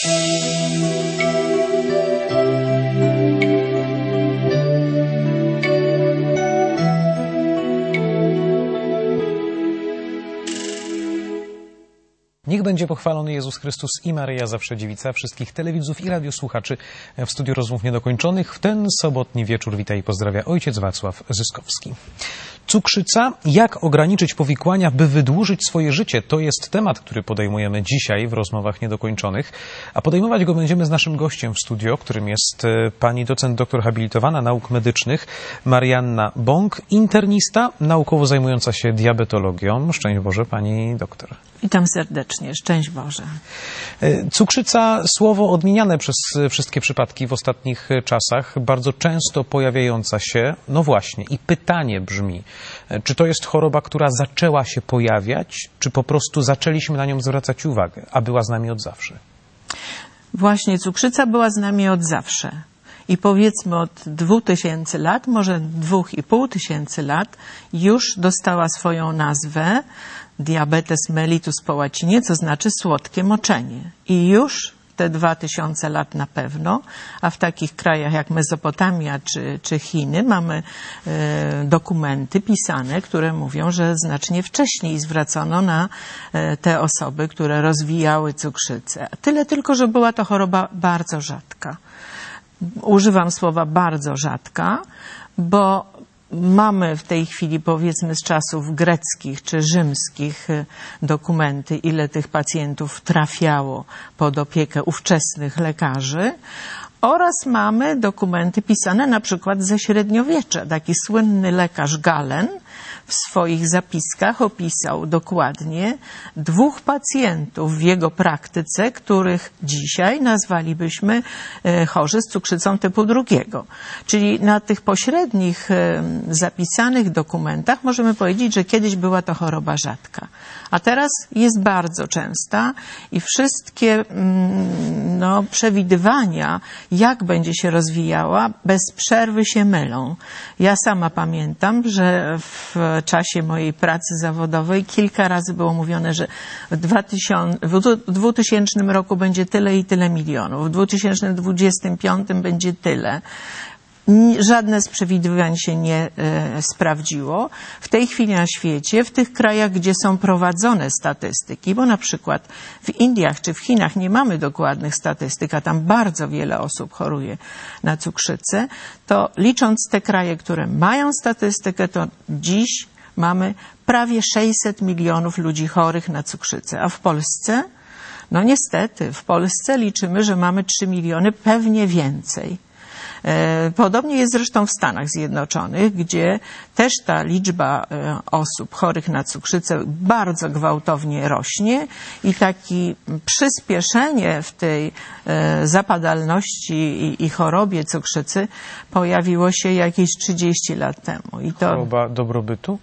Niech będzie pochwalony Jezus Chrystus i Maryja Zawsze Dziewica, wszystkich telewidzów i radiosłuchaczy w studiu Rozmów Niedokończonych. W ten sobotni wieczór wita i pozdrawia ojciec Wacław Zyskowski. Cukrzyca. Jak ograniczyć powikłania, by wydłużyć swoje życie? To jest temat, który podejmujemy dzisiaj w Rozmowach Niedokończonych. A podejmować go będziemy z naszym gościem w studio, którym jest pani docent doktor habilitowana nauk medycznych Marianna Bąk, internista, naukowo zajmująca się diabetologią. Szczęść Boże, pani doktor. Witam serdecznie. Szczęść Boże. Cukrzyca, słowo odmieniane przez wszystkie przypadki w ostatnich czasach, bardzo często pojawiająca się, no właśnie, i pytanie brzmi, czy to jest choroba, która zaczęła się pojawiać, czy po prostu zaczęliśmy na nią zwracać uwagę, a była z nami od zawsze? Właśnie, cukrzyca była z nami od zawsze. I powiedzmy od 2000 lat, może 2500 lat, już dostała swoją nazwę diabetes mellitus po łacinie, co znaczy słodkie moczenie. I już te 2000 lat na pewno, a w takich krajach jak Mezopotamia czy Chiny mamy dokumenty pisane, które mówią, że znacznie wcześniej zwracono na te osoby, które rozwijały cukrzycę. Tyle tylko, że była to choroba bardzo rzadka. Używam słowa bardzo rzadka, bo mamy w tej chwili, powiedzmy, z czasów greckich czy rzymskich dokumenty, ile tych pacjentów trafiało pod opiekę ówczesnych lekarzy, oraz mamy dokumenty pisane na przykład ze średniowiecza. Taki słynny lekarz Galen w swoich zapiskach opisał dokładnie 2 pacjentów w jego praktyce, których dzisiaj nazwalibyśmy chorzy z cukrzycą typu 2. Czyli na tych pośrednich zapisanych dokumentach możemy powiedzieć, że kiedyś była to choroba rzadka. A teraz jest bardzo częsta i wszystkie przewidywania, jak będzie się rozwijała, bez przerwy się mylą. Ja sama pamiętam, że w czasie mojej pracy zawodowej kilka razy było mówione, że w 2000 roku będzie tyle i tyle milionów, w 2025 będzie tyle. Żadne z przewidywań się nie sprawdziło. W tej chwili na świecie, w tych krajach, gdzie są prowadzone statystyki, bo na przykład w Indiach czy w Chinach nie mamy dokładnych statystyk, a tam bardzo wiele osób choruje na cukrzycę, to licząc te kraje, które mają statystykę, to dziś mamy prawie 600 milionów ludzi chorych na cukrzycę. A w Polsce? No niestety, w Polsce liczymy, że mamy 3 miliony, pewnie więcej. Podobnie jest zresztą w Stanach Zjednoczonych, gdzie też ta liczba osób chorych na cukrzycę bardzo gwałtownie rośnie i takie przyspieszenie w tej zapadalności i chorobie cukrzycy pojawiło się jakieś 30 lat temu. I to choroba dobrobytu?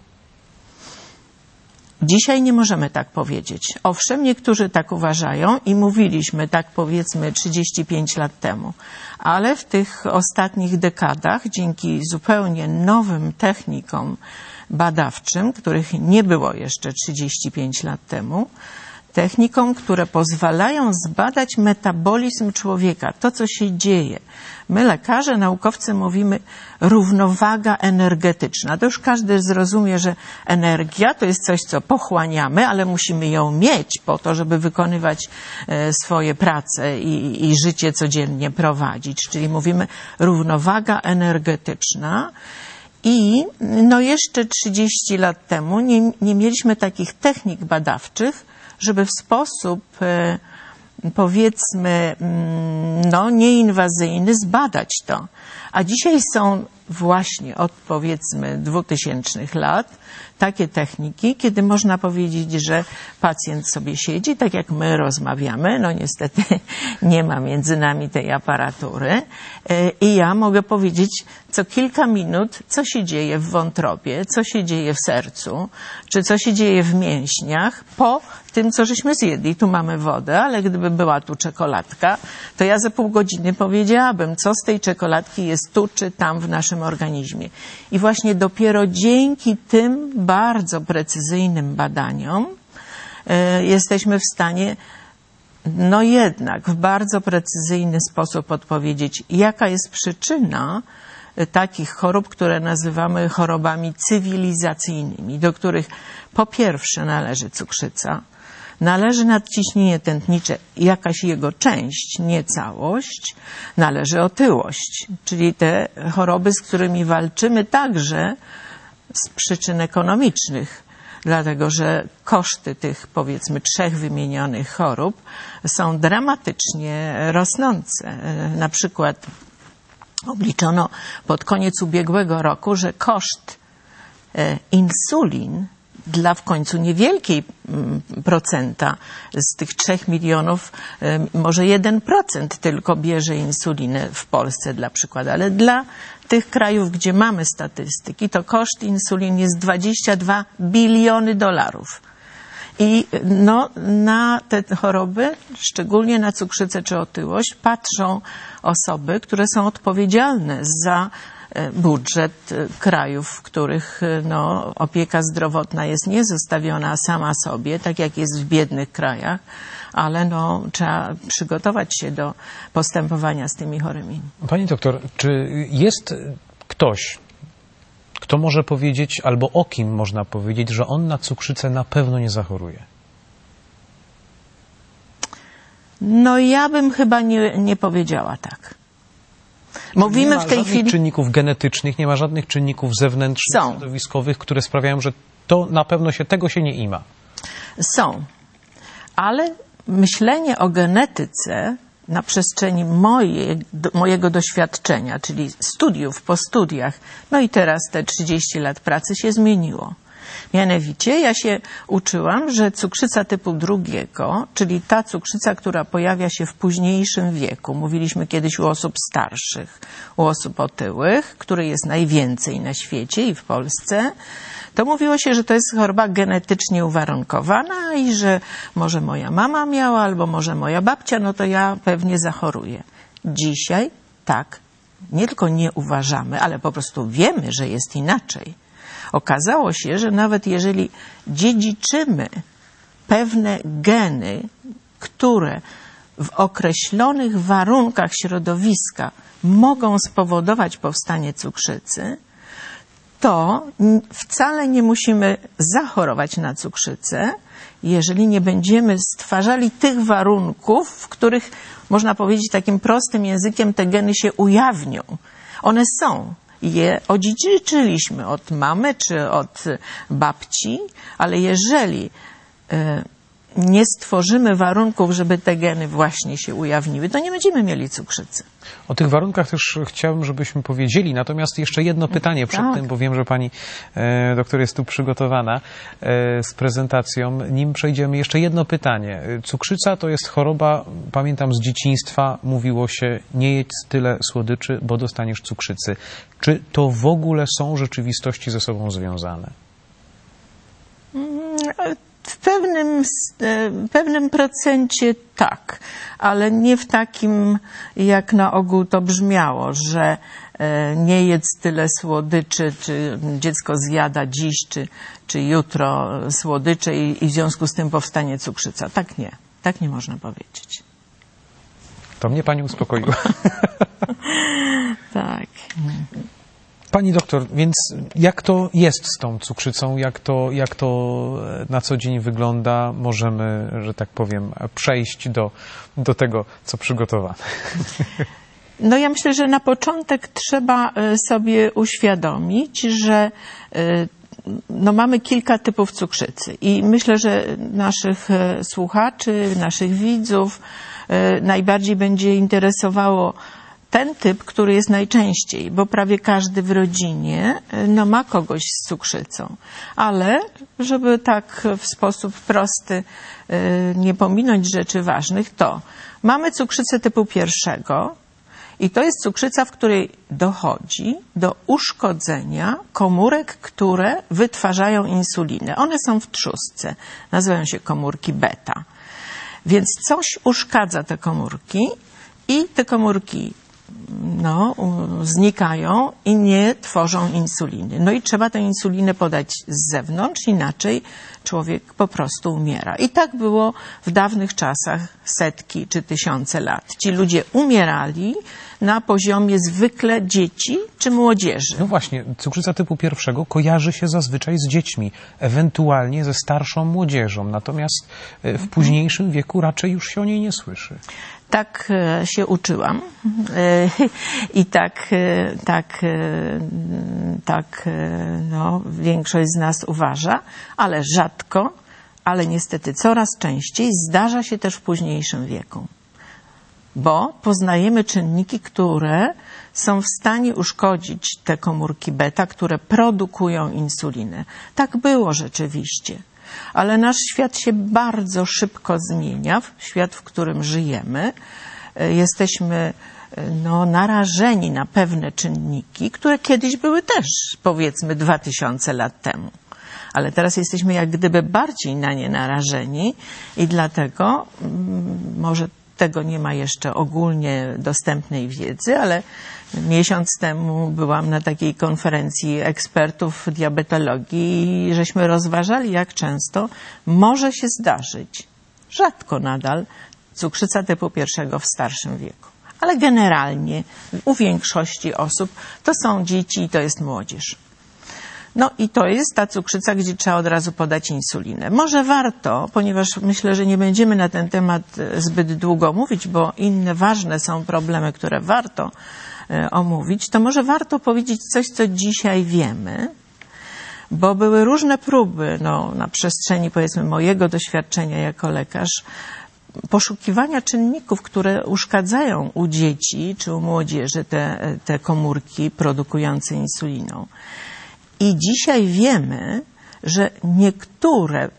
Dzisiaj nie możemy tak powiedzieć. Owszem, niektórzy tak uważają i mówiliśmy tak, powiedzmy, 35 lat temu. Ale w tych ostatnich dekadach, dzięki zupełnie nowym technikom badawczym, których nie było jeszcze 35 lat temu, technikom, które pozwalają zbadać metabolizm człowieka, to co się dzieje. My, lekarze, naukowcy, mówimy równowaga energetyczna. To już każdy zrozumie, że energia to jest coś, co pochłaniamy, ale musimy ją mieć po to, żeby wykonywać swoje prace i życie codziennie prowadzić. Czyli mówimy równowaga energetyczna. I jeszcze 30 lat temu nie mieliśmy takich technik badawczych, żeby w sposób, powiedzmy, nieinwazyjny zbadać to. A dzisiaj są właśnie od, powiedzmy, 2000 lat takie techniki, kiedy można powiedzieć, że pacjent sobie siedzi, tak jak my rozmawiamy, niestety nie ma między nami tej aparatury i ja mogę powiedzieć co kilka minut, co się dzieje w wątrobie, co się dzieje w sercu, czy co się dzieje w mięśniach po tym, co żeśmy zjedli. Tu mamy wodę, ale gdyby była tu czekoladka, to ja za pół godziny powiedziałabym, co z tej czekoladki jest tu czy tam w naszym organizmie. I właśnie dopiero dzięki tym bardzo precyzyjnym badaniom jesteśmy w stanie no jednak w bardzo precyzyjny sposób odpowiedzieć, jaka jest przyczyna takich chorób, które nazywamy chorobami cywilizacyjnymi, do których po pierwsze należy cukrzyca, należy nadciśnienie tętnicze, jakaś jego część, nie całość, należy otyłość, czyli te choroby, z którymi walczymy także z przyczyn ekonomicznych, dlatego że koszty tych, powiedzmy, 3 wymienionych chorób są dramatycznie rosnące. Na przykład obliczono pod koniec ubiegłego roku, że koszt insulin dla w końcu niewielkiej procenta z tych 3 milionów, może 1% tylko bierze insulinę w Polsce dla przykładu, ale dla tych krajów, gdzie mamy statystyki, to koszt insulin jest $22 biliony. I no, na te choroby, szczególnie na cukrzycę czy otyłość, patrzą osoby, które są odpowiedzialne za budżet krajów, w których no, opieka zdrowotna jest nie zostawiona sama sobie, tak jak jest w biednych krajach, ale no, trzeba przygotować się do postępowania z tymi chorymi. Pani doktor, czy jest ktoś, kto może powiedzieć, albo o kim można powiedzieć, że on na cukrzycę na pewno nie zachoruje? No ja bym chyba nie powiedziała tak. Mówimy w tej chwili... Nie ma żadnych czynników genetycznych, nie ma żadnych czynników zewnętrznych, środowiskowych, które sprawiają, że to na pewno tego się nie ima. Są, ale myślenie o genetyce na przestrzeni mojego doświadczenia, czyli studiów, po studiach, no i teraz te 30 lat pracy się zmieniło. Mianowicie ja się uczyłam, że cukrzyca typu 2, czyli ta cukrzyca, która pojawia się w późniejszym wieku, mówiliśmy kiedyś u osób starszych, u osób otyłych, której jest najwięcej na świecie i w Polsce, to mówiło się, że to jest choroba genetycznie uwarunkowana i że może moja mama miała, albo może moja babcia, no to ja pewnie zachoruję. Dzisiaj tak, nie tylko nie uważamy, ale po prostu wiemy, że jest inaczej. Okazało się, że nawet jeżeli dziedziczymy pewne geny, które w określonych warunkach środowiska mogą spowodować powstanie cukrzycy, to wcale nie musimy zachorować na cukrzycę, jeżeli nie będziemy stwarzali tych warunków, w których, można powiedzieć takim prostym językiem, te geny się ujawnią. One są. Je odziedziczyliśmy od mamy czy od babci, ale jeżeli nie stworzymy warunków, żeby te geny właśnie się ujawniły, to nie będziemy mieli cukrzycy. O tych warunkach też chciałbym, żebyśmy powiedzieli. Natomiast jeszcze jedno pytanie przed tym, bo wiem, że pani doktor jest tu przygotowana z prezentacją. Nim przejdziemy, jeszcze jedno pytanie. Cukrzyca to jest choroba, pamiętam z dzieciństwa, mówiło się, nie jedz tyle słodyczy, bo dostaniesz cukrzycy. Czy to w ogóle są rzeczywistości ze sobą związane? W pewnym procencie tak, ale nie w takim, jak na ogół to brzmiało, że nie jedz tyle słodyczy, czy dziecko zjada dziś, czy jutro słodycze i w związku z tym powstanie cukrzyca. Tak nie można powiedzieć. To mnie pani uspokoiła. Tak. Pani doktor, więc jak to jest z tą cukrzycą, jak to na co dzień wygląda? Możemy, że tak powiem, przejść do tego, co przygotowane. No ja myślę, że na początek trzeba sobie uświadomić, że no mamy kilka typów cukrzycy i myślę, że naszych słuchaczy, naszych widzów najbardziej będzie interesowało ten typ, który jest najczęściej, bo prawie każdy w rodzinie no, ma kogoś z cukrzycą. Ale żeby tak w sposób prosty nie pominąć rzeczy ważnych, to mamy cukrzycę typu 1 i to jest cukrzyca, w której dochodzi do uszkodzenia komórek, które wytwarzają insulinę. One są w trzustce, nazywają się komórki beta. Więc coś uszkadza te komórki i te komórki znikają i nie tworzą insuliny. No i trzeba tę insulinę podać z zewnątrz, inaczej człowiek po prostu umiera. I tak było w dawnych czasach, setki czy tysiące lat. Ci ludzie umierali na poziomie zwykle dzieci czy młodzieży. No właśnie, cukrzyca typu 1 kojarzy się zazwyczaj z dziećmi, ewentualnie ze starszą młodzieżą, natomiast w późniejszym wieku raczej już się o niej nie słyszy. Tak się uczyłam i no, większość z nas uważa, ale rzadko, ale niestety coraz częściej zdarza się też w późniejszym wieku. Bo poznajemy czynniki, które są w stanie uszkodzić te komórki beta, które produkują insulinę. Tak było rzeczywiście. Ale nasz świat się bardzo szybko zmienia, świat, w którym żyjemy. Jesteśmy narażeni na pewne czynniki, które kiedyś były też, powiedzmy, 2000 lat temu. Ale teraz jesteśmy jak gdyby bardziej na nie narażeni i dlatego może tego nie ma jeszcze ogólnie dostępnej wiedzy, ale miesiąc temu byłam na takiej konferencji ekspertów diabetologii i żeśmy rozważali, jak często może się zdarzyć, rzadko nadal, cukrzyca typu 1 w starszym wieku. Ale generalnie u większości osób to są dzieci i to jest młodzież. No i to jest ta cukrzyca, gdzie trzeba od razu podać insulinę. Może warto, ponieważ myślę, że nie będziemy na ten temat zbyt długo mówić, bo inne ważne są problemy, które warto omówić, to może warto powiedzieć coś, co dzisiaj wiemy, bo były różne próby na przestrzeni, powiedzmy, mojego doświadczenia jako lekarz, poszukiwania czynników, które uszkadzają u dzieci czy u młodzieży te komórki produkujące insuliną. I dzisiaj wiemy, że niektóre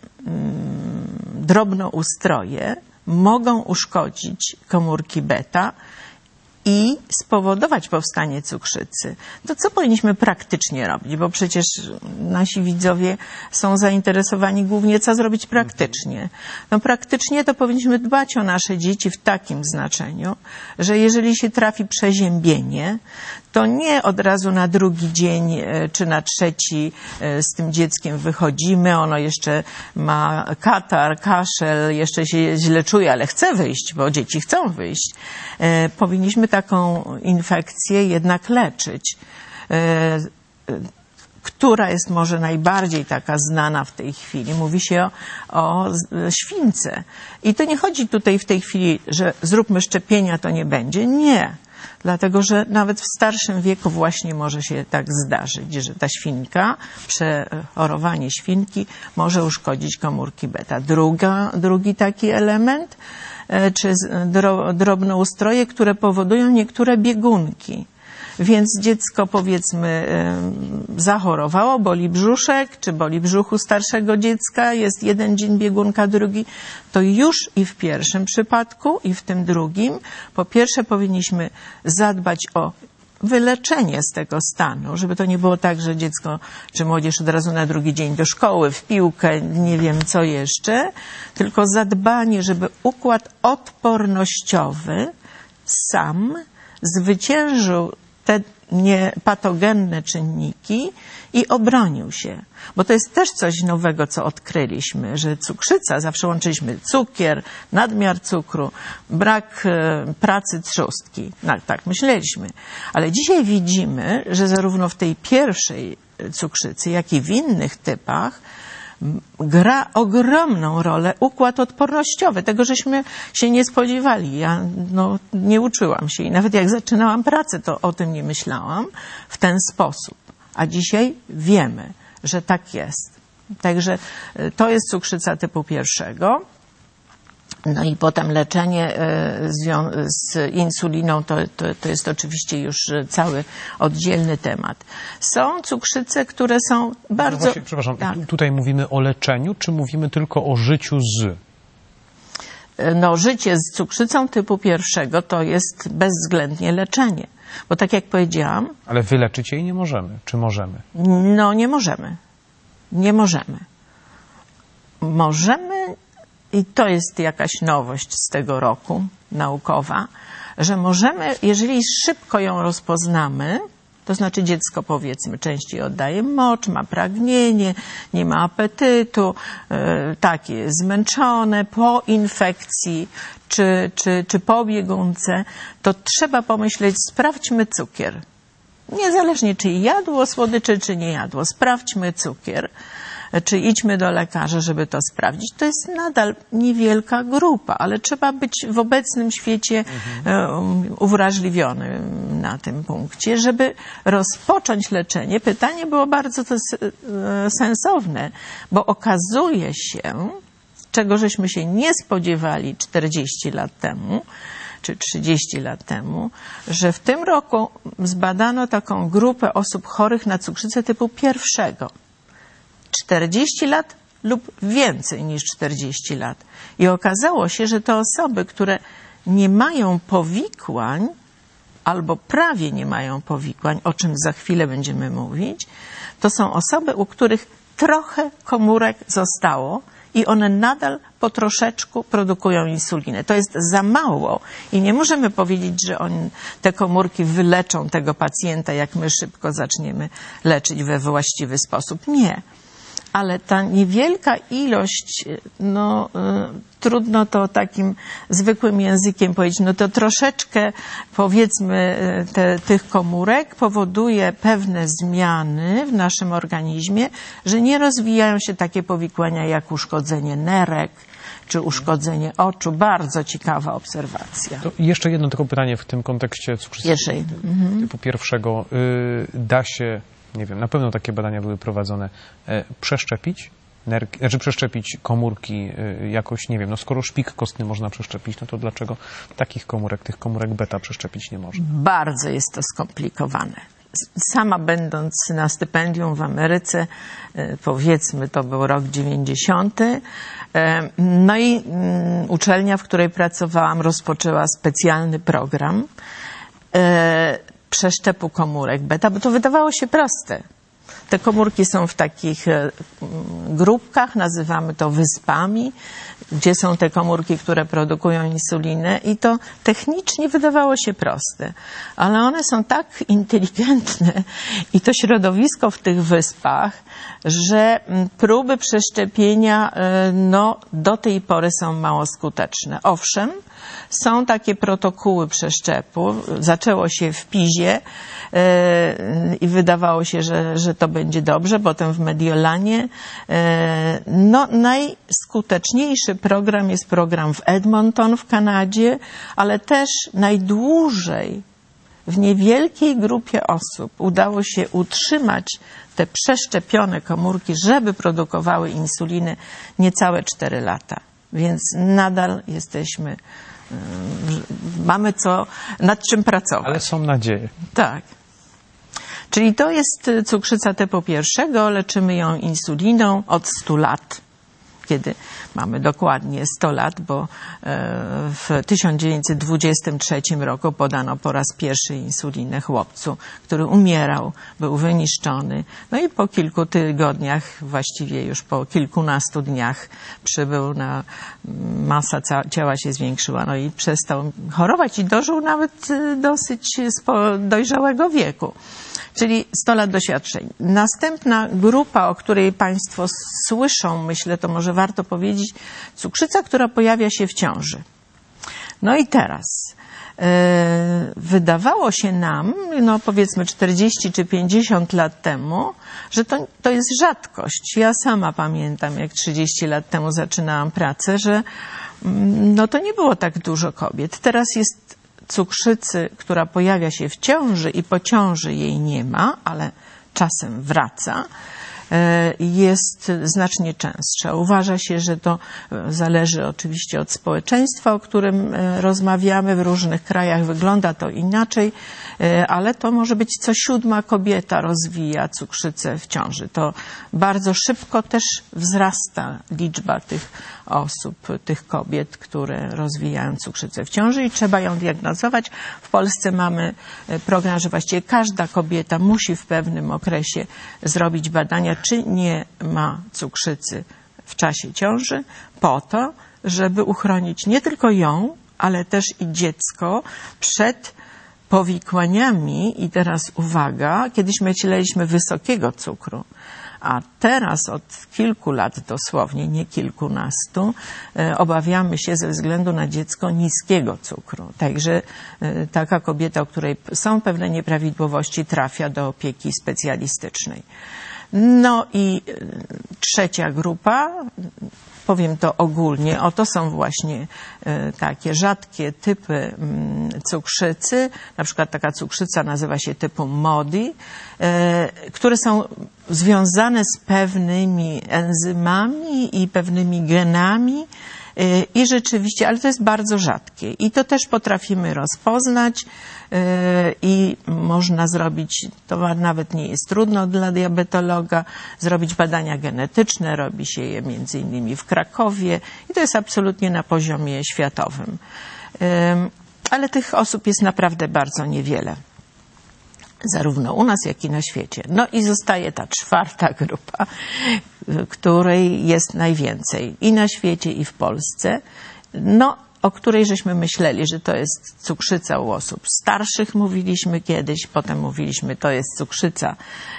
drobnoustroje mogą uszkodzić komórki beta i spowodować powstanie cukrzycy. To co powinniśmy praktycznie robić? Bo przecież nasi widzowie są zainteresowani głównie, co zrobić praktycznie. No praktycznie to powinniśmy dbać o nasze dzieci w takim znaczeniu, że jeżeli się trafi przeziębienie, to nie od razu na drugi dzień czy na trzeci z tym dzieckiem wychodzimy, ono jeszcze ma katar, kaszel, jeszcze się źle czuje, ale chce wyjść, bo dzieci chcą wyjść. Powinniśmy taką infekcję jednak leczyć. Która jest może najbardziej taka znana w tej chwili? Mówi się o śwince. I to nie chodzi tutaj w tej chwili, że zróbmy szczepienia, to nie będzie. Nie. Dlatego, że nawet w starszym wieku właśnie może się tak zdarzyć, że ta świnka, przechorowanie świnki może uszkodzić komórki beta. Drugi taki element, czy drobnoustroje, które powodują niektóre biegunki. Więc dziecko, powiedzmy, zachorowało, boli brzuszek, czy boli brzuchu starszego dziecka, jest jeden dzień biegunka, drugi, to już i w pierwszym przypadku, i w tym drugim, po pierwsze powinniśmy zadbać o wyleczenie z tego stanu, żeby to nie było tak, że dziecko czy młodzież od razu na drugi dzień do szkoły, w piłkę, nie wiem co jeszcze, tylko zadbanie, żeby układ odpornościowy sam zwyciężył te niepatogenne czynniki i obronił się. Bo to jest też coś nowego, co odkryliśmy, że cukrzyca, zawsze łączyliśmy cukier, nadmiar cukru, brak pracy trzustki. No, tak myśleliśmy. Ale dzisiaj widzimy, że zarówno w tej pierwszej cukrzycy, jak i w innych typach gra ogromną rolę układ odpornościowy. Tego żeśmy się nie spodziewali. Ja nie uczyłam się i nawet jak zaczynałam pracę, to o tym nie myślałam w ten sposób. A dzisiaj wiemy, że tak jest. Także to jest cukrzyca typu 1. No i potem leczenie z insuliną to jest oczywiście już cały oddzielny temat. Są cukrzyce, które są bardzo... No właśnie, przepraszam, tak. Tutaj mówimy o leczeniu, czy mówimy tylko o życiu z? No życie z cukrzycą typu 1 to jest bezwzględnie leczenie. Bo tak jak powiedziałam... Ale wyleczyć jej nie możemy. Czy możemy? No nie możemy. Nie możemy. Możemy... I to jest jakaś nowość z tego roku naukowa, że możemy, jeżeli szybko ją rozpoznamy, To znaczy dziecko, powiedzmy, częściej oddaje mocz, ma pragnienie, nie ma apetytu, takie zmęczone po infekcji czy po biegunce, to trzeba pomyśleć, sprawdźmy cukier. Niezależnie czy jadło słodycze, czy nie jadło, sprawdźmy cukier. Czy idźmy do lekarza, żeby to sprawdzić. To jest nadal niewielka grupa, ale trzeba być w obecnym świecie uwrażliwionym na tym punkcie, żeby rozpocząć leczenie. Pytanie było bardzo sensowne, bo okazuje się, czego żeśmy się nie spodziewali 40 lat temu, czy 30 lat temu, że w tym roku zbadano taką grupę osób chorych na cukrzycę typu 1. 40 lat lub więcej niż 40 lat. I okazało się, że to osoby, które nie mają powikłań albo prawie nie mają powikłań, o czym za chwilę będziemy mówić, to są osoby, u których trochę komórek zostało i one nadal po troszeczku produkują insulinę. To jest za mało i nie możemy powiedzieć, że te komórki wyleczą tego pacjenta, jak my szybko zaczniemy leczyć we właściwy sposób. Nie. Ale ta niewielka ilość, trudno to takim zwykłym językiem powiedzieć, to troszeczkę, powiedzmy, tych komórek powoduje pewne zmiany w naszym organizmie, że nie rozwijają się takie powikłania jak uszkodzenie nerek czy uszkodzenie oczu. Bardzo ciekawa obserwacja. To jeszcze jedno tylko pytanie w tym kontekście cukrzycy typu 1. Da się, nie wiem, na pewno takie badania były prowadzone, przeszczepić przeszczepić komórki jakoś, nie wiem, skoro szpik kostny można przeszczepić, to dlaczego takich komórek, tych komórek beta przeszczepić nie można? Bardzo jest to skomplikowane. Sama będąc na stypendium w Ameryce, powiedzmy, to był rok 90, no i uczelnia, w której pracowałam, rozpoczęła specjalny program przeszczepu komórek beta, bo to wydawało się proste. Te komórki są w takich grupkach, nazywamy to wyspami, gdzie są te komórki, które produkują insulinę i to technicznie wydawało się proste, ale one są tak inteligentne i to środowisko w tych wyspach, że próby przeszczepienia do tej pory są mało skuteczne. Owszem, są takie protokoły przeszczepu. Zaczęło się w Pizie i wydawało się, że to będzie dobrze. Potem w Mediolanie. Najskuteczniejszy program jest program w Edmonton w Kanadzie, ale też najdłużej w niewielkiej grupie osób udało się utrzymać te przeszczepione komórki, żeby produkowały insulinę niecałe 4 lata. Więc nadal jesteśmy, mamy nad czym pracować. Ale są nadzieje. Tak. Czyli to jest cukrzyca typu 1, leczymy ją insuliną od 100 lat. Kiedy mamy dokładnie 100 lat, bo w 1923 roku podano po raz pierwszy insulinę chłopcu, który umierał, był wyniszczony. No i po kilku tygodniach, właściwie już po kilkunastu dniach przybył, masa ciała się zwiększyła, no i przestał chorować i dożył nawet dosyć dojrzałego wieku. Czyli 100 lat doświadczeń. Następna grupa, o której Państwo słyszą, myślę, to może warto powiedzieć, cukrzyca, która pojawia się w ciąży. No i teraz wydawało się nam, powiedzmy 40 czy 50 lat temu, że to jest rzadkość. Ja sama pamiętam, jak 30 lat temu zaczynałam pracę, że to nie było tak dużo kobiet. Teraz jest cukrzycy, która pojawia się w ciąży i po ciąży jej nie ma, ale czasem wraca, jest znacznie częstsza. Uważa się, że to zależy oczywiście od społeczeństwa, o którym rozmawiamy. W różnych krajach wygląda to inaczej, ale to może być co 7. kobieta rozwija cukrzycę w ciąży. To bardzo szybko też wzrasta liczba tych osób, tych kobiet, które rozwijają cukrzycę w ciąży i trzeba ją diagnozować. W Polsce mamy program, że właściwie każda kobieta musi w pewnym okresie zrobić badania, czy nie ma cukrzycy w czasie ciąży, po to, żeby uchronić nie tylko ją, ale też i dziecko przed powikłaniami, i teraz uwaga, kiedyś myśleliśmy wysokiego cukru, a teraz od kilku lat dosłownie, nie kilkunastu, obawiamy się ze względu na dziecko niskiego cukru. Także taka kobieta, u której są pewne nieprawidłowości, trafia do opieki specjalistycznej. No i trzecia grupa, powiem to ogólnie, to są właśnie takie rzadkie typy cukrzycy, na przykład taka cukrzyca nazywa się typu MODY, które są związane z pewnymi enzymami i pewnymi genami i rzeczywiście, ale to jest bardzo rzadkie i to też potrafimy rozpoznać i można zrobić, to nawet nie jest trudno dla diabetologa, zrobić badania genetyczne, robi się je między innymi w Krakowie i to jest absolutnie na poziomie światowym. Ale tych osób jest naprawdę bardzo niewiele, zarówno u nas, jak i na świecie. No i zostaje ta czwarta grupa, której jest najwięcej i na świecie, i w Polsce, no, o której żeśmy myśleli, że to jest cukrzyca u osób starszych, mówiliśmy kiedyś, potem mówiliśmy, to jest cukrzyca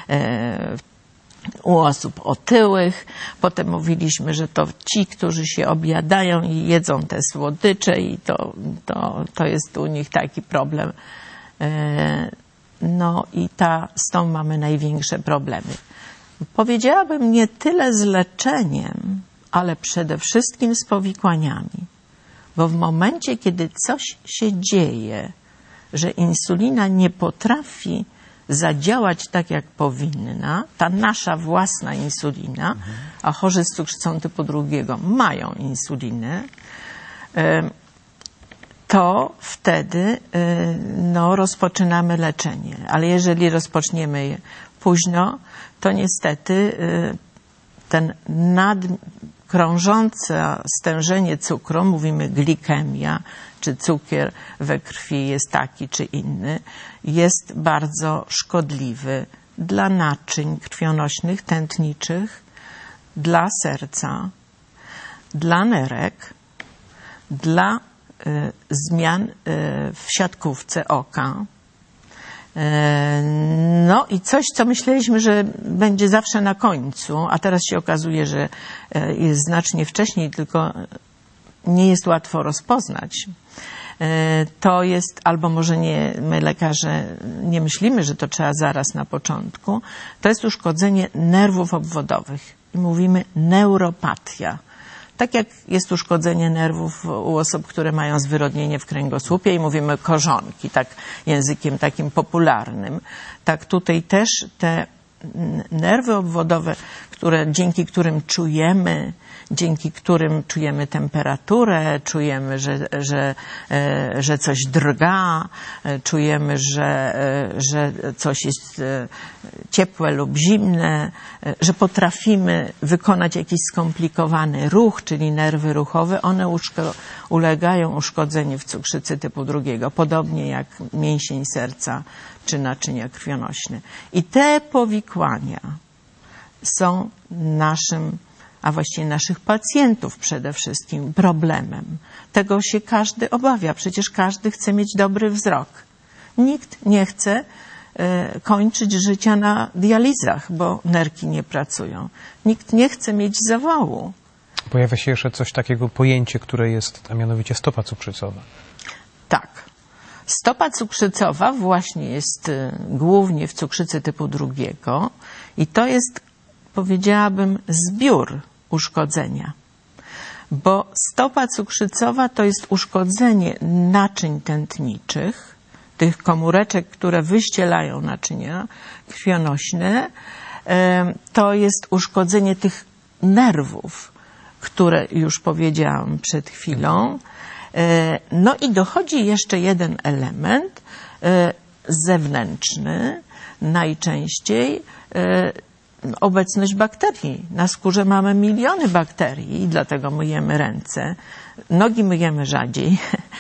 u osób otyłych, potem mówiliśmy, że to ci, którzy się objadają i jedzą te słodycze i to jest u nich taki problem. No i z tą mamy największe problemy. Powiedziałabym nie tyle z leczeniem, ale przede wszystkim z powikłaniami. Bo w momencie, kiedy coś się dzieje, że insulina nie potrafi zadziałać tak, jak powinna, ta nasza własna insulina, a chorzy z cukrzycą typu 2 mają insulinę, to wtedy rozpoczynamy leczenie. Ale jeżeli rozpoczniemy je późno, to niestety ten krążące stężenie cukru, mówimy glikemia, czy cukier we krwi jest taki czy inny, jest bardzo szkodliwy dla naczyń krwionośnych, tętniczych, dla serca, dla nerek, dla zmian w siatkówce oka. No i coś, co myśleliśmy, że będzie zawsze na końcu, a teraz się okazuje, że jest znacznie wcześniej, tylko nie jest łatwo rozpoznać. To jest, albo może nie, my lekarze nie myślimy, że to trzeba zaraz na początku, to jest uszkodzenie nerwów obwodowych. I mówimy neuropatia. Tak jak jest uszkodzenie nerwów u osób, które mają zwyrodnienie w kręgosłupie i mówimy korzonki, tak językiem takim popularnym, tak tutaj też te nerwy obwodowe, dzięki którym czujemy temperaturę, czujemy, że coś drga, czujemy, że coś jest ciepłe lub zimne, że potrafimy wykonać jakiś skomplikowany ruch, czyli nerwy ruchowe, one ulegają uszkodzeniu w cukrzycy typu 2, podobnie jak mięsień serca czy naczynia krwionośne. I te powikłania są naszym, a właściwie naszych pacjentów przede wszystkim, problemem. Tego się każdy obawia. Przecież każdy chce mieć dobry wzrok. Nikt nie chce kończyć życia na dializach, bo nerki nie pracują. Nikt nie chce mieć zawału. Pojawia się jeszcze coś takiego, pojęcie, które jest, a mianowicie stopa cukrzycowa. Tak. Stopa cukrzycowa właśnie jest głównie w cukrzycy typu 2 i to jest, powiedziałabym, zbiór uszkodzenia. Bo stopa cukrzycowa to jest uszkodzenie naczyń tętniczych, tych komóreczek, które wyścielają naczynia krwionośne. To jest uszkodzenie tych nerwów, które już powiedziałam przed chwilą. No i dochodzi jeszcze jeden element zewnętrzny, najczęściej obecność bakterii. Na skórze mamy miliony bakterii i dlatego myjemy ręce. Nogi myjemy rzadziej.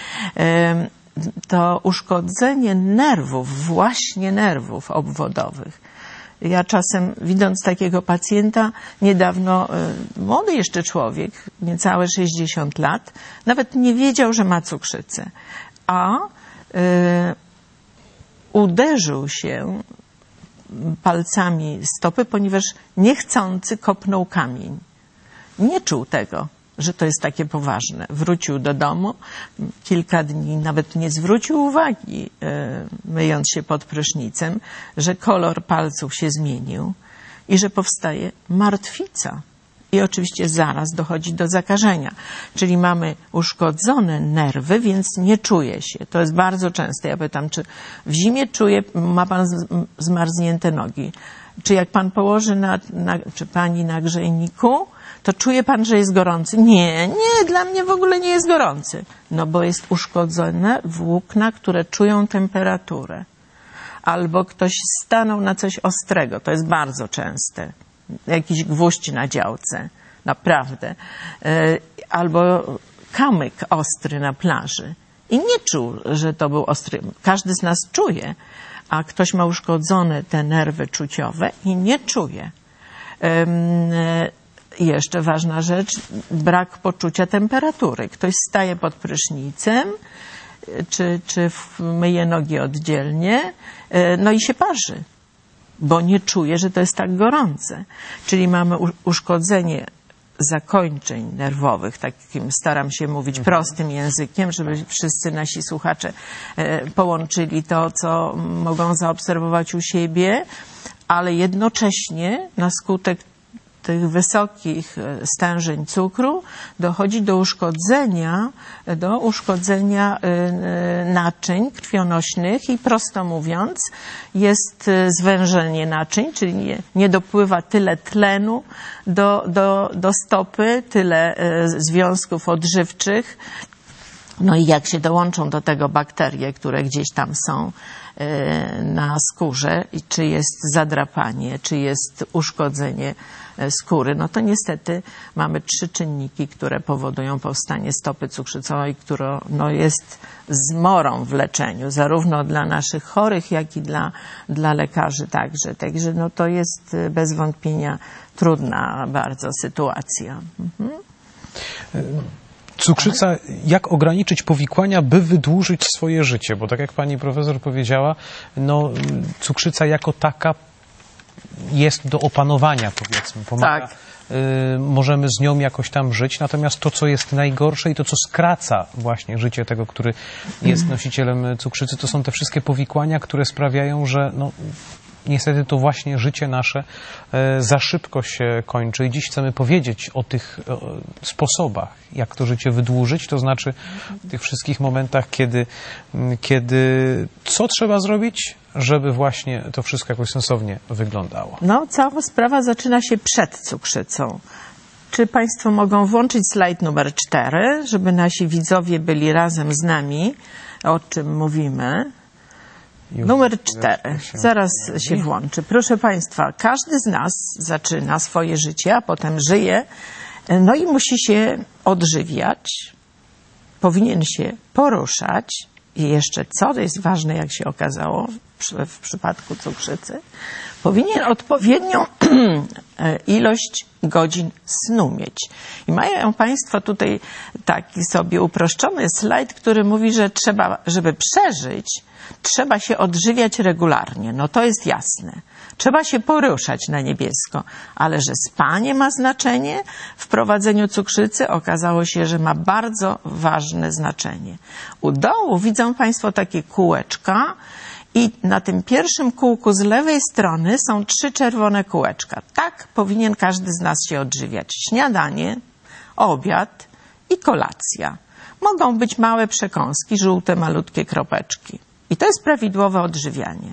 To uszkodzenie nerwów, właśnie nerwów obwodowych. Ja czasem, widząc takiego pacjenta, niedawno, młody jeszcze człowiek, niecałe 60 lat, nawet nie wiedział, że ma cukrzycę. A uderzył się palcami stopy, ponieważ niechcący kopnął kamień. Nie czuł tego, że to jest takie poważne. Wrócił do domu, kilka dni nawet nie zwrócił uwagi, myjąc się pod prysznicem, że kolor palców się zmienił i że powstaje martwica. I oczywiście zaraz dochodzi do zakażenia. Czyli mamy uszkodzone nerwy, więc nie czuje się. To jest bardzo częste. Ja pytam, czy w zimie ma pan zmarznięte nogi? Czy jak pan położy czy pani na grzejniku, to czuje pan, że jest gorący? Nie, dla mnie w ogóle nie jest gorący. No bo jest uszkodzone włókna, które czują temperaturę. Albo ktoś stanął na coś ostrego. To jest bardzo częste. Jakiś gwóźdź na działce. Naprawdę. Albo kamyk ostry na plaży. I nie czuł, że to był ostry. Każdy z nas czuje, a ktoś ma uszkodzone te nerwy czuciowe i nie czuje. Jeszcze ważna rzecz, brak poczucia temperatury. Ktoś staje pod prysznicem, czy myje nogi oddzielnie, no i się parzy, bo nie czuje, że to jest tak gorące. Czyli mamy uszkodzenie zakończeń nerwowych, takim staram się mówić prostym językiem, żeby wszyscy nasi słuchacze połączyli to, co mogą zaobserwować u siebie, ale jednocześnie na skutek tych wysokich stężeń cukru dochodzi do uszkodzenia naczyń krwionośnych i prosto mówiąc jest zwężenie naczyń, czyli nie dopływa tyle tlenu do stopy, tyle związków odżywczych. No i jak się dołączą do tego bakterie, które gdzieś tam są na skórze, czy jest zadrapanie, czy jest uszkodzenie skóry, no to niestety mamy 3 czynniki, które powodują powstanie stopy cukrzycowej, która jest zmorą w leczeniu, zarówno dla naszych chorych, jak i dla lekarzy także. Także no to jest bez wątpienia trudna bardzo sytuacja. Cukrzyca, jak ograniczyć powikłania, by wydłużyć swoje życie? Bo tak jak pani profesor powiedziała, no cukrzyca jako taka jest do opanowania, powiedzmy, pomaga. Tak. Możemy z nią jakoś tam żyć, natomiast to, co jest najgorsze i to, co skraca właśnie życie tego, który jest nosicielem cukrzycy, to są te wszystkie powikłania, które sprawiają, że no, niestety to właśnie życie nasze za szybko się kończy i dziś chcemy powiedzieć o tych sposobach, jak to życie wydłużyć, to znaczy w tych wszystkich momentach, kiedy co trzeba zrobić, żeby właśnie to wszystko jakoś sensownie wyglądało. No, cała sprawa zaczyna się przed cukrzycą. Czy państwo mogą włączyć slajd numer 4, żeby nasi widzowie byli razem z nami, o czym mówimy? Numer 4. Zaraz się włączy. Proszę państwa, każdy z nas zaczyna swoje życie, a potem żyje, no i musi się odżywiać, powinien się poruszać i jeszcze, co jest ważne, jak się okazało w przypadku cukrzycy, powinien odpowiednią ilość godzin snu mieć. I mają państwo tutaj taki sobie uproszczony slajd, który mówi, że trzeba, żeby przeżyć, trzeba się odżywiać regularnie. No to jest jasne. Trzeba się poruszać na niebiesko. Ale że spanie ma znaczenie w prowadzeniu cukrzycy, okazało się, że ma bardzo ważne znaczenie. U dołu widzą państwo takie kółeczka i na tym pierwszym kółku z lewej strony są 3 czerwone kółeczka. Tak powinien każdy z nas się odżywiać. Śniadanie, obiad i kolacja. Mogą być małe przekąski, żółte, malutkie kropeczki. I to jest prawidłowe odżywianie.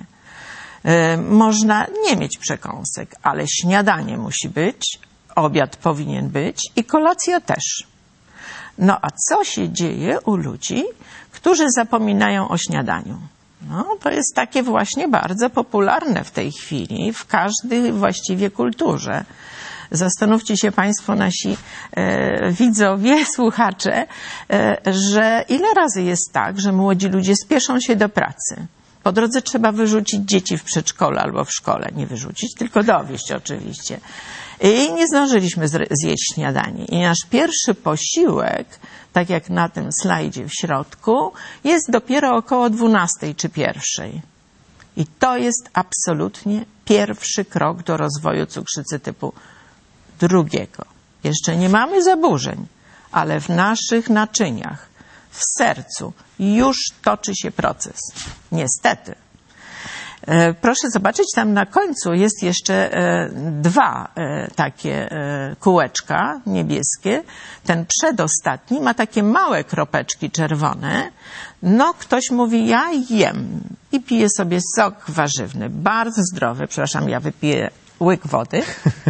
Można nie mieć przekąsek, ale śniadanie musi być, obiad powinien być i kolacja też. No a co się dzieje u ludzi, którzy zapominają o śniadaniu? No, to jest takie właśnie bardzo popularne w tej chwili, w każdej właściwie kulturze. Zastanówcie się państwo, nasi widzowie, słuchacze, że ile razy jest tak, że młodzi ludzie spieszą się do pracy. Po drodze trzeba wyrzucić dzieci w przedszkole albo w szkole. Nie wyrzucić, tylko dowieźć oczywiście. I nie zdążyliśmy zjeść śniadanie. I nasz pierwszy posiłek, tak jak na tym slajdzie w środku, jest dopiero około 12 czy 1. I to jest absolutnie pierwszy krok do rozwoju cukrzycy typu 2. Jeszcze nie mamy zaburzeń, ale w naszych naczyniach, w sercu już toczy się proces. Niestety. Proszę zobaczyć, tam na końcu jest jeszcze 2 takie kółeczka niebieskie. Ten przedostatni ma takie małe kropeczki czerwone. No, ktoś mówi, ja jem i piję sobie sok warzywny. Bardzo zdrowy. Przepraszam, ja wypiję łyk wody.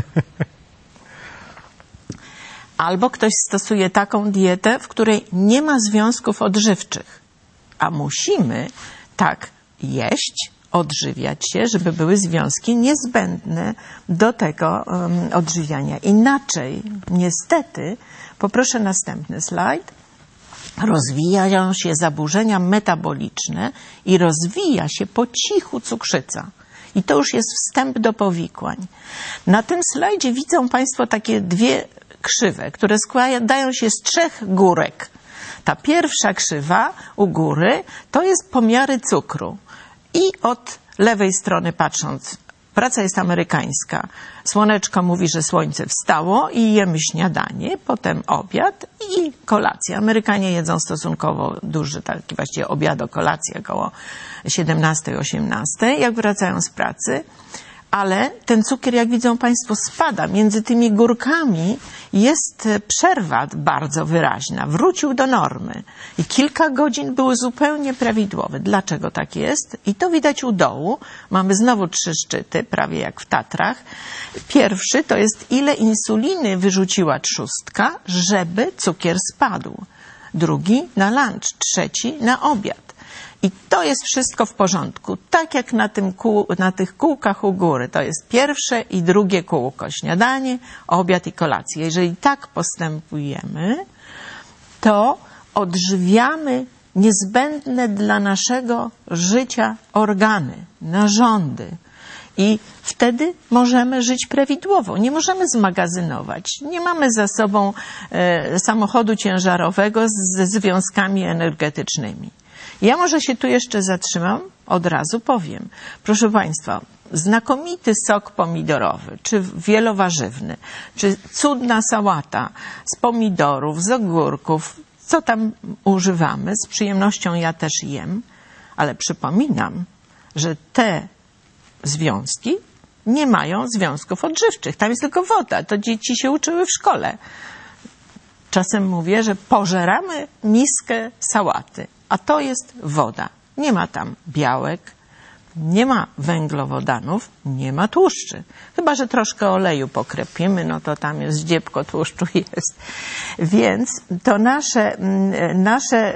Albo ktoś stosuje taką dietę, w której nie ma związków odżywczych. A musimy tak jeść, odżywiać się, żeby były związki niezbędne do tego odżywiania. Inaczej, niestety, poproszę następny slajd, rozwijają się zaburzenia metaboliczne i rozwija się po cichu cukrzyca. I to już jest wstęp do powikłań. Na tym slajdzie widzą Państwo takie 2 krzywe, które składają się z 3 górek. Ta pierwsza krzywa u góry to jest pomiary cukru. I od lewej strony patrząc, praca jest amerykańska. Słoneczko mówi, że słońce wstało i jemy śniadanie, potem obiad i kolację. Amerykanie jedzą stosunkowo duży, taki właściwie obiado-kolację, około 17-18, jak wracają z pracy. Ale ten cukier, jak widzą Państwo, spada. Między tymi górkami jest przerwa bardzo wyraźna. Wrócił do normy. I kilka godzin były zupełnie prawidłowe. Dlaczego tak jest? I to widać u dołu. Mamy znowu 3 szczyty, prawie jak w Tatrach. Pierwszy to jest, ile insuliny wyrzuciła trzustka, żeby cukier spadł. Drugi na lunch, trzeci na obiad. I to jest wszystko w porządku. Tak jak na tych kółkach u góry. To jest pierwsze i drugie kółko. Śniadanie, obiad i kolacja. Jeżeli tak postępujemy, to odżywiamy niezbędne dla naszego życia organy, narządy. I wtedy możemy żyć prawidłowo. Nie możemy zmagazynować. Nie mamy za sobą samochodu ciężarowego ze związkami energetycznymi. Ja może się tu jeszcze zatrzymam, od razu powiem. Proszę Państwa, znakomity sok pomidorowy, czy wielowarzywny, czy cudna sałata z pomidorów, z ogórków, co tam używamy, z przyjemnością ja też jem, ale przypominam, że te związki nie mają związków odżywczych. Tam jest tylko woda. To dzieci się uczyły w szkole. Czasem mówię, że pożeramy miskę sałaty. A to jest woda. Nie ma tam białek, nie ma węglowodanów, nie ma tłuszczy. Chyba że troszkę oleju pokrepimy, no to tam jest zdziepko tłuszczu jest. Więc to nasze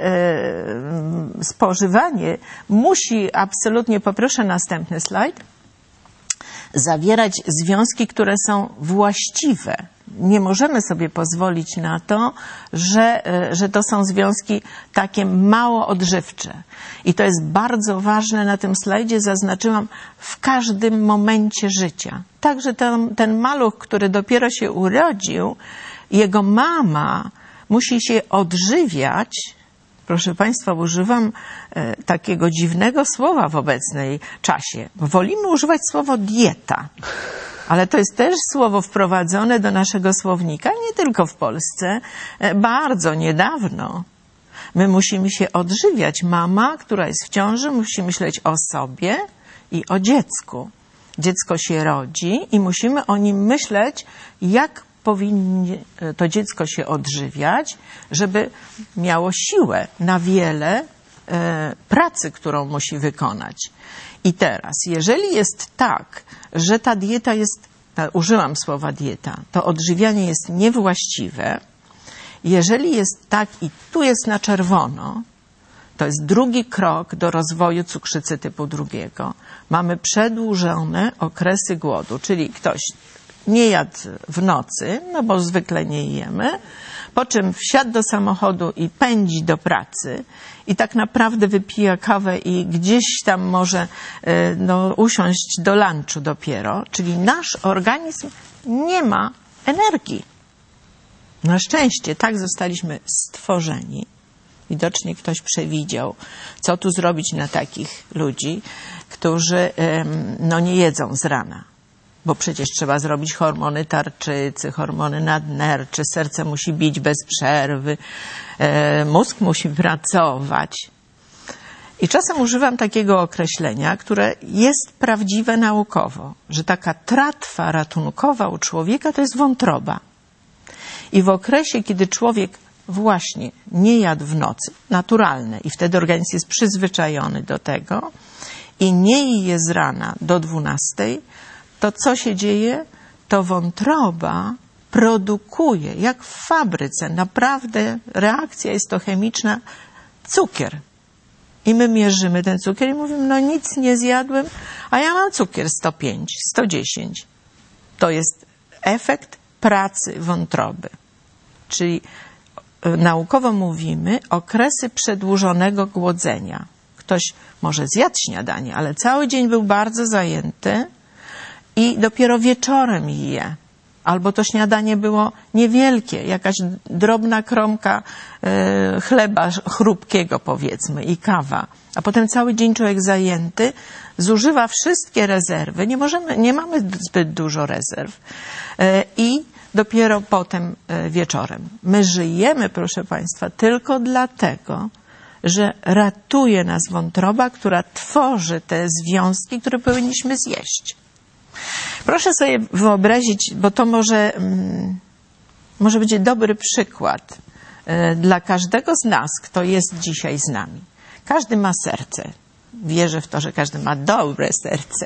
spożywanie musi absolutnie, poproszę następny slajd, zawierać związki, które są właściwe. Nie możemy sobie pozwolić na to, że to są związki takie mało odżywcze. I to jest bardzo ważne, na tym slajdzie zaznaczyłam, w każdym momencie życia. Także ten maluch, który dopiero się urodził, jego mama musi się odżywiać. Proszę Państwa, używam takiego dziwnego słowa w obecnej czasie. Wolimy używać słowa dieta. Ale to jest też słowo wprowadzone do naszego słownika, nie tylko w Polsce, bardzo niedawno. My musimy się odżywiać. Mama, która jest w ciąży, musi myśleć o sobie i o dziecku. Dziecko się rodzi i musimy o nim myśleć, jak powinno to dziecko się odżywiać, żeby miało siłę na wiele pracy, którą musi wykonać. I teraz, jeżeli jest tak, że ta dieta jest, użyłam słowa dieta, to odżywianie jest niewłaściwe, jeżeli jest tak i tu jest na czerwono, to jest drugi krok do rozwoju cukrzycy typu 2. Mamy przedłużone okresy głodu, czyli ktoś nie jadł w nocy, no bo zwykle nie jemy, po czym wsiadł do samochodu i pędzi do pracy i tak naprawdę wypija kawę i gdzieś tam może usiąść do lunchu dopiero, czyli nasz organizm nie ma energii. Na szczęście tak zostaliśmy stworzeni. Widocznie ktoś przewidział, co tu zrobić na takich ludzi, którzy nie jedzą z rana. Bo przecież trzeba zrobić hormony tarczycy, hormony nadnerczy, serce musi bić bez przerwy, mózg musi pracować. I czasem używam takiego określenia, które jest prawdziwe naukowo, że taka tratwa ratunkowa u człowieka to jest wątroba. I w okresie, kiedy człowiek właśnie nie jadł w nocy, naturalne, i wtedy organizm jest przyzwyczajony do tego i nie je z rana do 12, to co się dzieje? To wątroba produkuje, jak w fabryce, naprawdę reakcja jest to chemiczna, cukier. I my mierzymy ten cukier i mówimy, nic nie zjadłem, a ja mam cukier 105, 110. To jest efekt pracy wątroby. Czyli naukowo mówimy okresy przedłużonego głodzenia. Ktoś może zjadł śniadanie, ale cały dzień był bardzo zajęty i dopiero wieczorem je. Albo to śniadanie było niewielkie, jakaś drobna kromka chleba chrupkiego, powiedzmy, i kawa. A potem cały dzień człowiek zajęty zużywa wszystkie rezerwy. Nie mamy zbyt dużo rezerw. I dopiero potem wieczorem. My żyjemy, proszę Państwa, tylko dlatego, że ratuje nas wątroba, która tworzy te związki, które powinniśmy zjeść. Proszę sobie wyobrazić, bo to może być dobry przykład dla każdego z nas, kto jest dzisiaj z nami. Każdy ma serce. Wierzę w to, że każdy ma dobre serce.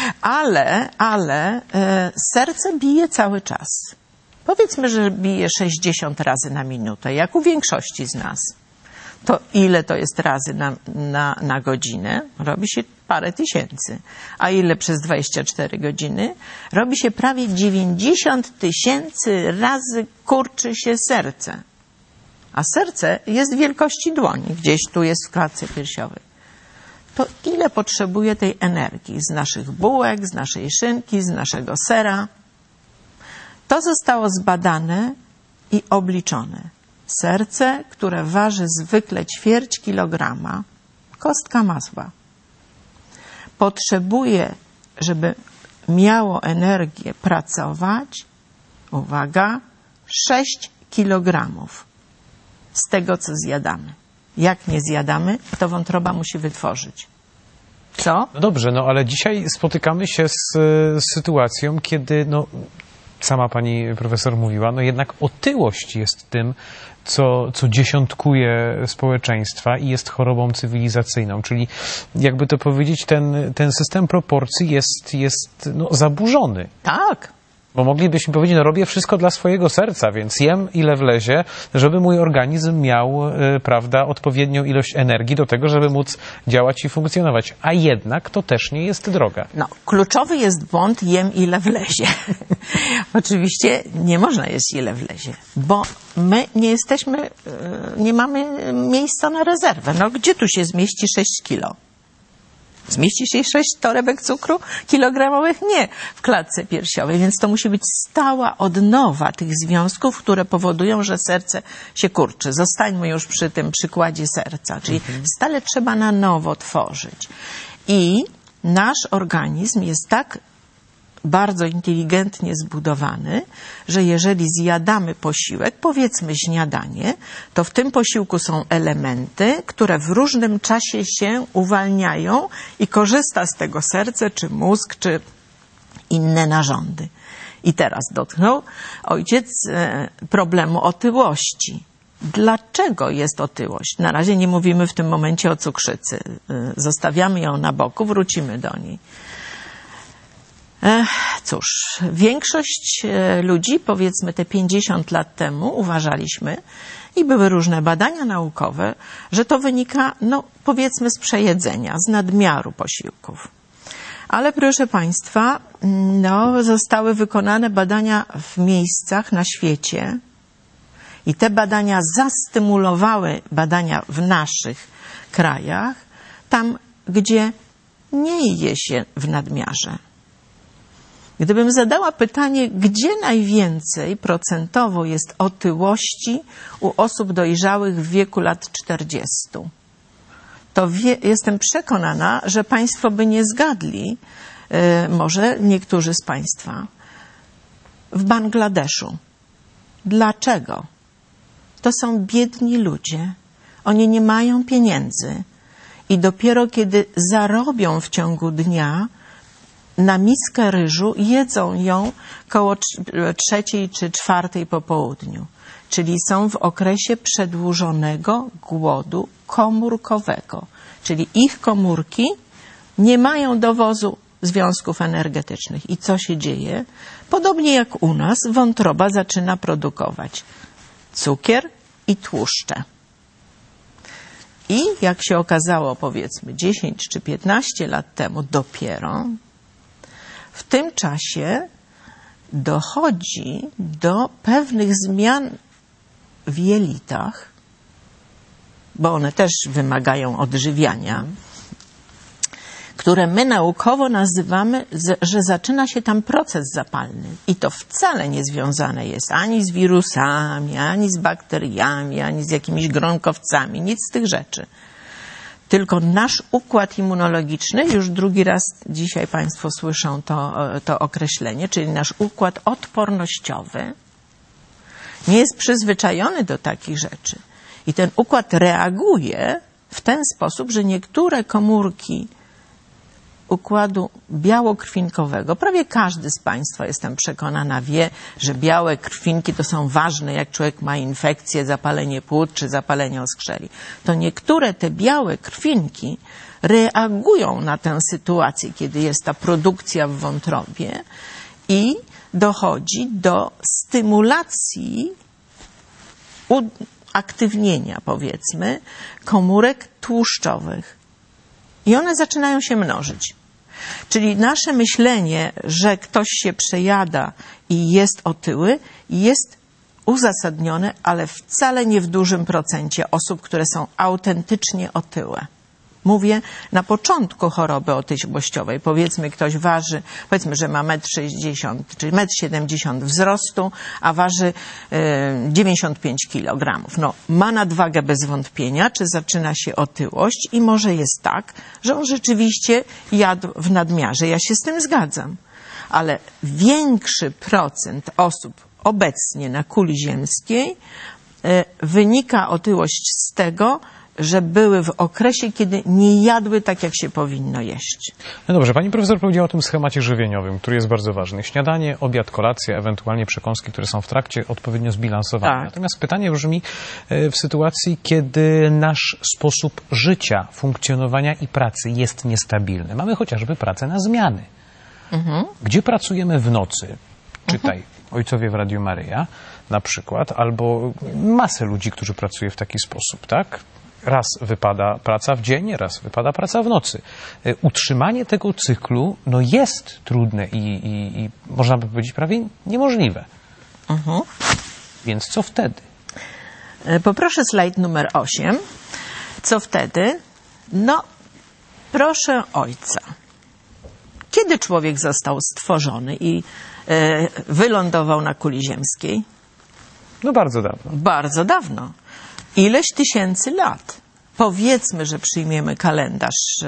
Ale serce bije cały czas. Powiedzmy, że bije 60 razy na minutę, jak u większości z nas. To ile to jest razy na godzinę? Robi się parę tysięcy. A ile przez 24 godziny? Robi się prawie 90 000 razy kurczy się serce. A serce jest wielkości dłoni, gdzieś tu jest w klatce piersiowej. To ile potrzebuje tej energii z naszych bułek, z naszej szynki, z naszego sera? To zostało zbadane i obliczone. Serce, które waży zwykle 1/4 kilograma, kostka masła, potrzebuje, żeby miało energię pracować, uwaga, 6 kilogramów z tego, co zjadamy. Jak nie zjadamy, to wątroba musi wytworzyć. Co? No dobrze, ale dzisiaj spotykamy się z sytuacją, kiedy sama pani profesor mówiła, jednak otyłość jest tym, co dziesiątkuje społeczeństwa i jest chorobą cywilizacyjną. Czyli, jakby to powiedzieć, ten system proporcji jest zaburzony. Tak. Bo moglibyśmy powiedzieć, robię wszystko dla swojego serca, więc jem ile wlezie, żeby mój organizm miał, odpowiednią ilość energii do tego, żeby móc działać i funkcjonować. A jednak to też nie jest droga. Kluczowy jest błąd, jem ile wlezie. Oczywiście nie można jeść ile wlezie, bo my nie mamy miejsca na rezerwę. Gdzie tu się zmieści 6 kilo? Zmieści się 6 torebek cukru kilogramowych? Nie, w klatce piersiowej, więc to musi być stała odnowa tych związków, które powodują, że serce się kurczy. Zostańmy już przy tym przykładzie serca, czyli stale trzeba na nowo tworzyć. I nasz organizm jest tak bardzo inteligentnie zbudowany, że jeżeli zjadamy posiłek, powiedzmy śniadanie, to w tym posiłku są elementy, które w różnym czasie się uwalniają i korzysta z tego serce, czy mózg, czy inne narządy. I teraz dotknął ojciec problemu otyłości. Dlaczego jest otyłość? Na razie nie mówimy w tym momencie o cukrzycy. Zostawiamy ją na boku, wrócimy do niej. Cóż, większość ludzi, powiedzmy te 50 lat temu, uważaliśmy, i były różne badania naukowe, że to wynika, powiedzmy, z przejedzenia, z nadmiaru posiłków. Ale proszę Państwa, zostały wykonane badania w miejscach na świecie i te badania zastymulowały badania w naszych krajach, tam, gdzie nie je się w nadmiarze. Gdybym zadała pytanie, gdzie najwięcej procentowo jest otyłości u osób dojrzałych w wieku lat 40, to jestem przekonana, że Państwo by nie zgadli, może niektórzy z Państwa, w Bangladeszu. Dlaczego? To są biedni ludzie. Oni nie mają pieniędzy i dopiero kiedy zarobią w ciągu dnia na miskę ryżu, jedzą ją koło 3 czy 4 po południu. Czyli są w okresie przedłużonego głodu komórkowego. Czyli ich komórki nie mają dowozu związków energetycznych. I co się dzieje? Podobnie jak u nas, wątroba zaczyna produkować cukier i tłuszcze. I jak się okazało, powiedzmy 10 czy 15 lat temu dopiero, w tym czasie dochodzi do pewnych zmian w jelitach, bo one też wymagają odżywiania, które my naukowo nazywamy, że zaczyna się tam proces zapalny. I to wcale nie związane jest ani z wirusami, ani z bakteriami, ani z jakimiś gronkowcami, nic z tych rzeczy. Tylko nasz układ immunologiczny, już drugi raz dzisiaj Państwo słyszą to określenie, czyli nasz układ odpornościowy, nie jest przyzwyczajony do takich rzeczy. I ten układ reaguje w ten sposób, że niektóre komórki układu białokrwinkowego, prawie każdy z Państwa, jestem przekonana, wie, że białe krwinki to są ważne, jak człowiek ma infekcję, zapalenie płuc czy zapalenie oskrzeli. To niektóre te białe krwinki reagują na tę sytuację, kiedy jest ta produkcja w wątrobie i dochodzi do stymulacji uaktywnienia, powiedzmy, komórek tłuszczowych. I one zaczynają się mnożyć. Czyli nasze myślenie, że ktoś się przejada i jest otyły, jest uzasadnione, ale wcale nie w dużym procencie osób, które są autentycznie otyłe. Mówię na początku choroby otyłościowej. Powiedzmy, ktoś waży, powiedzmy, że ma 1,60 m czy 1,70 m wzrostu, a waży 95 kg. No, ma nadwagę bez wątpienia, czy zaczyna się otyłość i może jest tak, że on rzeczywiście jadł w nadmiarze. Ja się z tym zgadzam. Ale większy procent osób obecnie na kuli ziemskiej wynika otyłość z tego, że były w okresie, kiedy nie jadły tak, jak się powinno jeść. No dobrze, pani profesor powiedziała o tym schemacie żywieniowym, który jest bardzo ważny. Śniadanie, obiad, kolacja, ewentualnie przekąski, które są w trakcie odpowiednio zbilansowane. Tak. Natomiast pytanie brzmi w sytuacji, kiedy nasz sposób życia, funkcjonowania i pracy jest niestabilny. Mamy chociażby pracę na zmiany. Gdzie pracujemy w nocy? Czytaj, ojcowie w Radiu Maryja na przykład, albo masę ludzi, którzy pracuje w taki sposób, tak? Raz wypada praca w dzień, raz wypada praca w nocy. Utrzymanie tego cyklu jest trudne i można by powiedzieć prawie niemożliwe. Więc co wtedy? Poproszę slajd numer 8. Co wtedy? No, proszę ojca. Kiedy człowiek został stworzony i wylądował na kuli ziemskiej? No bardzo dawno. Bardzo dawno. Ileś tysięcy lat. Powiedzmy, że przyjmiemy kalendarz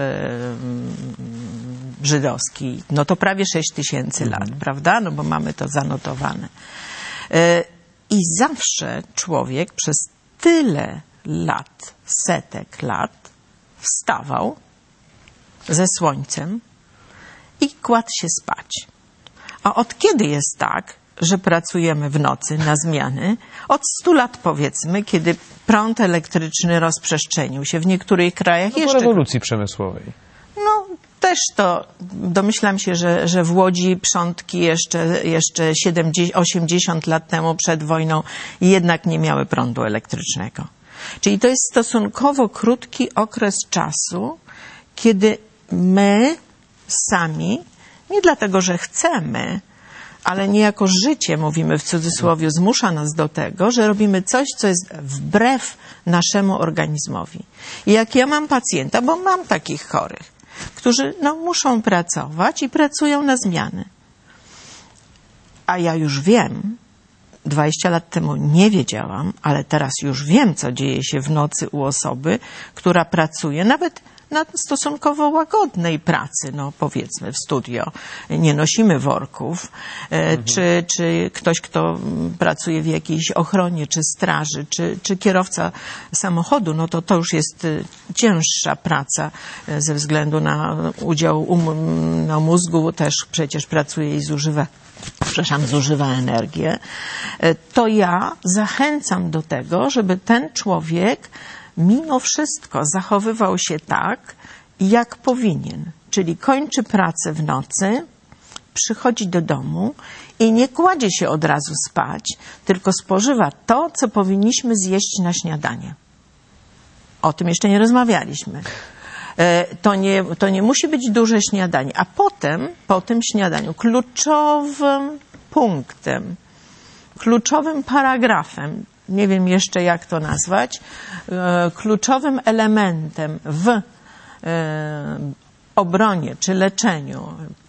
żydowski, no to prawie 6000 lat, prawda? No bo mamy to zanotowane. I zawsze człowiek przez tyle lat, setek lat wstawał ze słońcem i kładł się spać. A od kiedy jest tak, że pracujemy w nocy na zmiany? Od 100 lat powiedzmy, kiedy prąd elektryczny rozprzestrzenił się w niektórych krajach. Po rewolucji przemysłowej. No też to, domyślam się, że w Łodzi Przątki jeszcze 80 lat temu przed wojną jednak nie miały prądu elektrycznego. Czyli to jest stosunkowo krótki okres czasu, kiedy my sami, nie dlatego, że chcemy, ale niejako życie, mówimy w cudzysłowie, zmusza nas do tego, że robimy coś, co jest wbrew naszemu organizmowi. I jak ja mam pacjenta, bo mam takich chorych, którzy muszą pracować i pracują na zmiany. A ja już wiem, 20 lat temu nie wiedziałam, ale teraz już wiem, co dzieje się w nocy u osoby, która pracuje nawet na stosunkowo łagodnej pracy, no powiedzmy w studio. Nie nosimy worków, czy ktoś, kto pracuje w jakiejś ochronie, czy straży, czy kierowca samochodu, no to już jest cięższa praca ze względu na udział mózgu, też przecież pracuje i zużywa energię. To ja zachęcam do tego, żeby ten człowiek mimo wszystko zachowywał się tak, jak powinien. Czyli kończy pracę w nocy, przychodzi do domu i nie kładzie się od razu spać, tylko spożywa to, co powinniśmy zjeść na śniadanie. O tym jeszcze nie rozmawialiśmy. To nie musi być duże śniadanie. A potem, po tym śniadaniu, kluczowym punktem, kluczowym paragrafem, nie wiem jeszcze jak to nazwać, kluczowym elementem w obronie czy leczeniu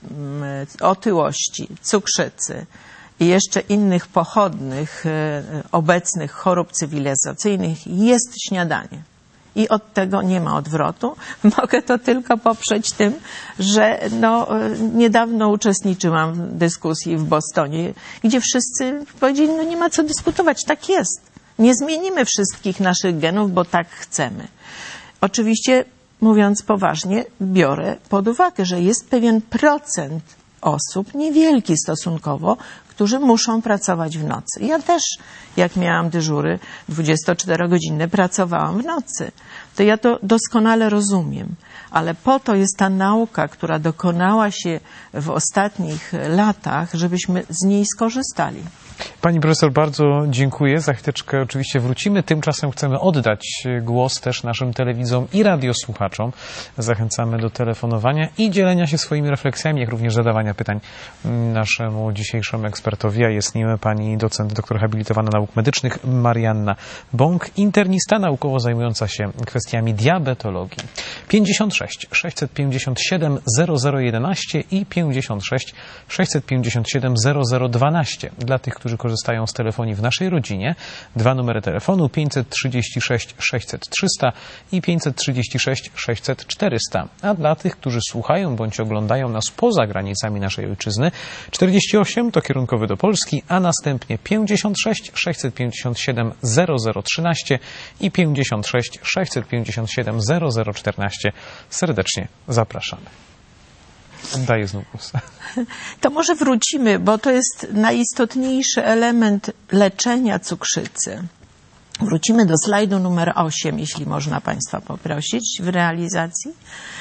otyłości, cukrzycy i jeszcze innych pochodnych obecnych chorób cywilizacyjnych jest śniadanie. I od tego nie ma odwrotu. Mogę to tylko poprzeć tym, że niedawno uczestniczyłam w dyskusji w Bostonie, gdzie wszyscy powiedzieli, nie ma co dyskutować, tak jest. Nie zmienimy wszystkich naszych genów, bo tak chcemy. Oczywiście, mówiąc poważnie, biorę pod uwagę, że jest pewien procent osób, niewielki stosunkowo, którzy muszą pracować w nocy. Ja też, jak miałam dyżury 24-godzinne, pracowałam w nocy. To ja to doskonale rozumiem. Ale po to jest ta nauka, która dokonała się w ostatnich latach, żebyśmy z niej skorzystali. Pani profesor, bardzo dziękuję. Za chwileczkę oczywiście wrócimy. Tymczasem chcemy oddać głos też naszym telewidzom i radiosłuchaczom. Zachęcamy do telefonowania i dzielenia się swoimi refleksjami, jak również zadawania pytań naszemu dzisiejszemu ekspertowi, a jest nim pani docent, doktor habilitowana nauk medycznych Marianna Bąk, internista naukowo zajmująca się kwestiami diabetologii. 56 657 0011 i 56 657 0012. Dla tych, którzy korzystają z telefonii w naszej rodzinie, 2 numery telefonu 536 600 300 i 536 600 400. A dla tych, którzy słuchają bądź oglądają nas poza granicami naszej ojczyzny, 48 to kierunkowy do Polski, a następnie 56 657 0013 i 56 657 0014. Serdecznie zapraszamy. Daję znów głos. To może wrócimy, bo to jest najistotniejszy element leczenia cukrzycy. Wrócimy do slajdu numer 8, jeśli można Państwa poprosić w realizacji,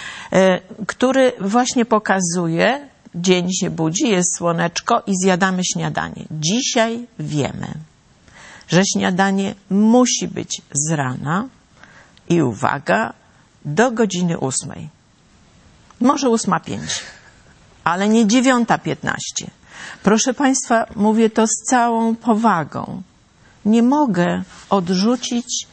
który właśnie pokazuje, dzień się budzi, jest słoneczko i zjadamy śniadanie. Dzisiaj wiemy, że śniadanie musi być z rana i uwaga, do godziny 8. Może 8:05, ale nie 9:15. Proszę Państwa, mówię to z całą powagą. Nie mogę odrzucić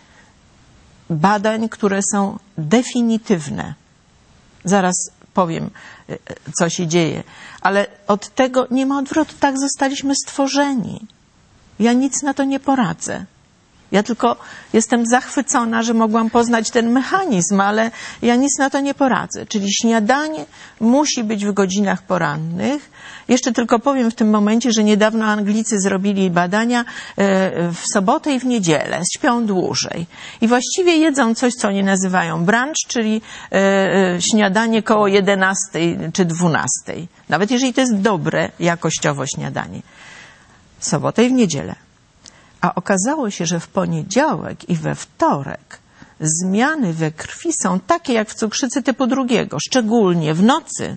badań, które są definitywne. Zaraz powiem, co się dzieje, ale od tego nie ma odwrotu. Tak zostaliśmy stworzeni. Ja nic na to nie poradzę. Ja tylko jestem zachwycona, że mogłam poznać ten mechanizm, ale ja nic na to nie poradzę. Czyli śniadanie musi być w godzinach porannych. Jeszcze tylko powiem w tym momencie, że niedawno Anglicy zrobili badania w sobotę i w niedzielę. Śpią dłużej. I właściwie jedzą coś, co oni nazywają brunch, czyli śniadanie koło 11 czy 12. Nawet jeżeli to jest dobre jakościowo śniadanie. W sobotę i w niedzielę. A okazało się, że w poniedziałek i we wtorek zmiany we krwi są takie jak w cukrzycy typu 2, szczególnie w nocy.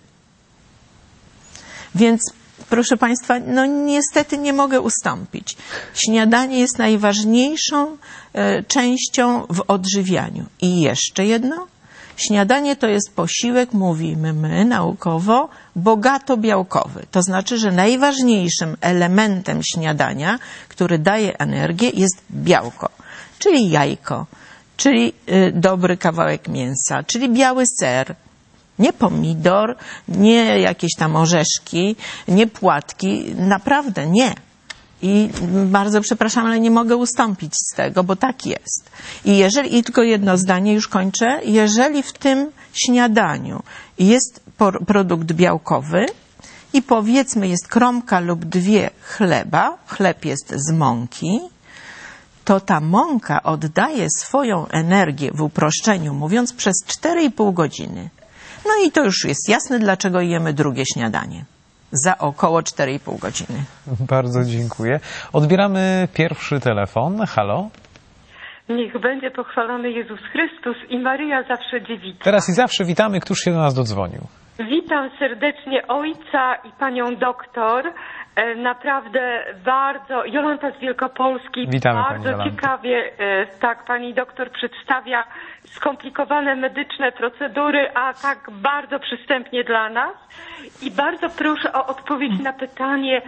Więc, proszę Państwa, niestety nie mogę ustąpić. Śniadanie jest najważniejszą częścią w odżywianiu. I jeszcze jedno. Śniadanie to jest posiłek, mówimy my naukowo, bogato białkowy. To znaczy, że najważniejszym elementem śniadania, który daje energię, jest białko. Czyli jajko, czyli dobry kawałek mięsa, czyli biały ser. Nie pomidor, nie jakieś tam orzeszki, nie płatki. Naprawdę nie. I bardzo przepraszam, ale nie mogę ustąpić z tego, bo tak jest. I tylko jedno zdanie, już kończę. Jeżeli w tym śniadaniu jest produkt białkowy i powiedzmy jest kromka lub 2 chleba, chleb jest z mąki, to ta mąka oddaje swoją energię, w uproszczeniu mówiąc, przez 4,5 godziny. No i to już jest jasne, dlaczego jemy drugie śniadanie. Za około 4,5 godziny. Bardzo dziękuję. Odbieramy pierwszy telefon. Halo? Niech będzie pochwalony Jezus Chrystus i Maryja zawsze dziewica. Teraz i zawsze witamy. Któż się do nas dodzwonił? Witam serdecznie ojca i panią doktor. Naprawdę bardzo, Jolanta z Wielkopolski, Witamy, bardzo pani ciekawie tak pani doktor przedstawia skomplikowane medyczne procedury, a tak bardzo przystępnie dla nas. I bardzo proszę o odpowiedź na pytanie,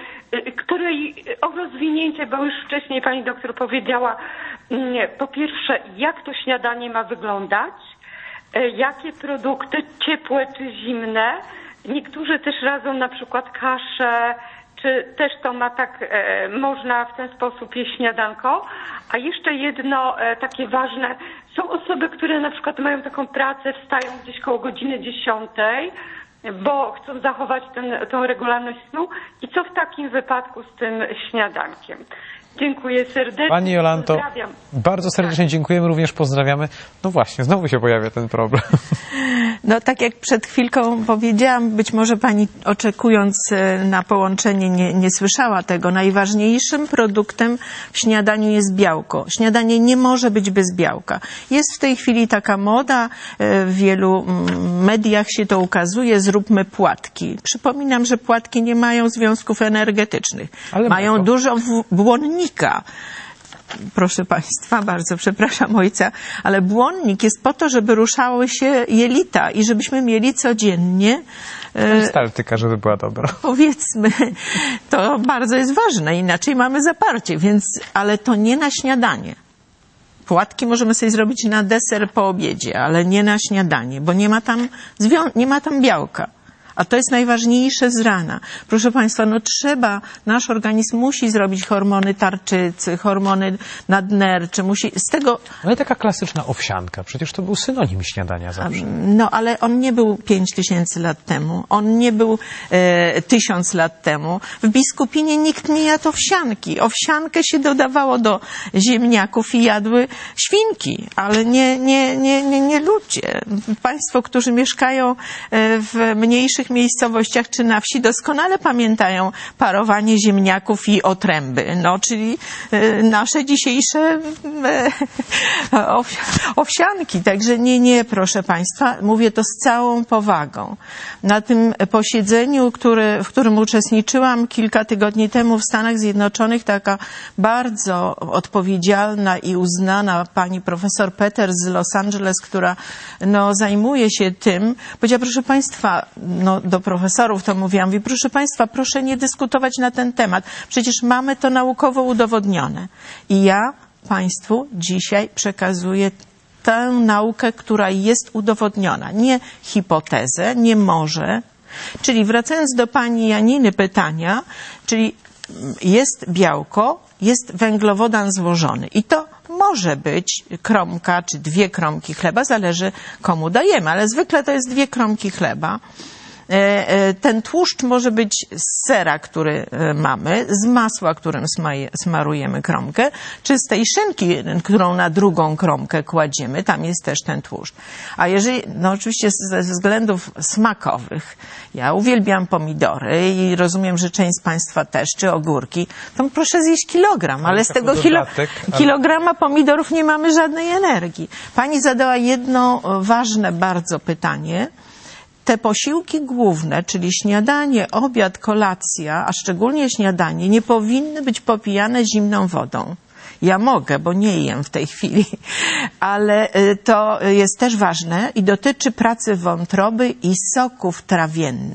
o rozwinięcie, bo już wcześniej pani doktor powiedziała, po pierwsze, jak to śniadanie ma wyglądać, jakie produkty, ciepłe czy zimne. Niektórzy też radzą na przykład kaszę, czy też to ma tak, można w ten sposób jeść śniadanko. A jeszcze jedno takie ważne, są osoby, które na przykład mają taką pracę, wstają gdzieś koło godziny 10, bo chcą zachować tą regularność snu. I co w takim wypadku z tym śniadankiem? Dziękuję serdecznie. Pani Jolanto, bardzo serdecznie dziękujemy, również pozdrawiamy. No właśnie, znowu się pojawia ten problem. No tak jak przed chwilką powiedziałam, być może pani oczekując na połączenie nie słyszała tego. Najważniejszym produktem w śniadaniu jest białko. Śniadanie nie może być bez białka. Jest w tej chwili taka moda, w wielu mediach się to ukazuje, zróbmy płatki. Przypominam, że płatki nie mają związków energetycznych. Ale mają dużo błonnika. Proszę państwa, bardzo przepraszam ojca, ale błonnik jest po to, żeby ruszały się jelita i żebyśmy mieli codziennie Perystaltyka, żeby była dobra. Powiedzmy, to bardzo jest ważne, inaczej mamy zaparcie, ale to nie na śniadanie. Płatki możemy sobie zrobić na deser po obiedzie, ale nie na śniadanie, bo nie ma tam białka. A to jest najważniejsze z rana. Proszę państwa, nasz organizm musi zrobić hormony tarczycy, hormony nadnercze, z tego... Ale taka klasyczna owsianka, przecież to był synonim śniadania zawsze. No, ale on nie był 5000 lat temu, on nie był 1000 lat temu. W Biskupinie nikt nie jadł owsianki. Owsiankę się dodawało do ziemniaków i jadły świnki, ale nie ludzie. Państwo, którzy mieszkają w mniejszych miejscowościach czy na wsi, doskonale pamiętają parowanie ziemniaków i otręby, czyli nasze dzisiejsze owsianki. Także nie, proszę państwa, mówię to z całą powagą. Na tym posiedzeniu, w którym uczestniczyłam kilka tygodni temu w Stanach Zjednoczonych, taka bardzo odpowiedzialna i uznana pani profesor Peters z Los Angeles, która zajmuje się tym, powiedziała, proszę państwa, do profesorów to mówiłam, proszę państwa, proszę nie dyskutować na ten temat. Przecież mamy to naukowo udowodnione. I ja państwu dzisiaj przekazuję tę naukę, która jest udowodniona. Nie hipotezę, nie może. Czyli wracając do pani Janiny pytania, czyli jest białko, jest węglowodan złożony. I to może być kromka czy 2 kromki chleba, zależy komu dajemy, ale zwykle to jest 2 kromki chleba. Ten tłuszcz może być z sera, który mamy, z masła, którym smarujemy kromkę, czy z tej szynki, którą na drugą kromkę kładziemy, tam jest też ten tłuszcz. A jeżeli, oczywiście ze względów smakowych, ja uwielbiam pomidory i rozumiem, że część z państwa też, czy ogórki, to proszę zjeść kilogram, ale z tego kilograma pomidorów nie mamy żadnej energii. Pani zadała jedno ważne bardzo pytanie. Te posiłki główne, czyli śniadanie, obiad, kolacja, a szczególnie śniadanie, nie powinny być popijane zimną wodą. Ja mogę, bo nie jem w tej chwili, ale to jest też ważne i dotyczy pracy wątroby i soków trawiennych.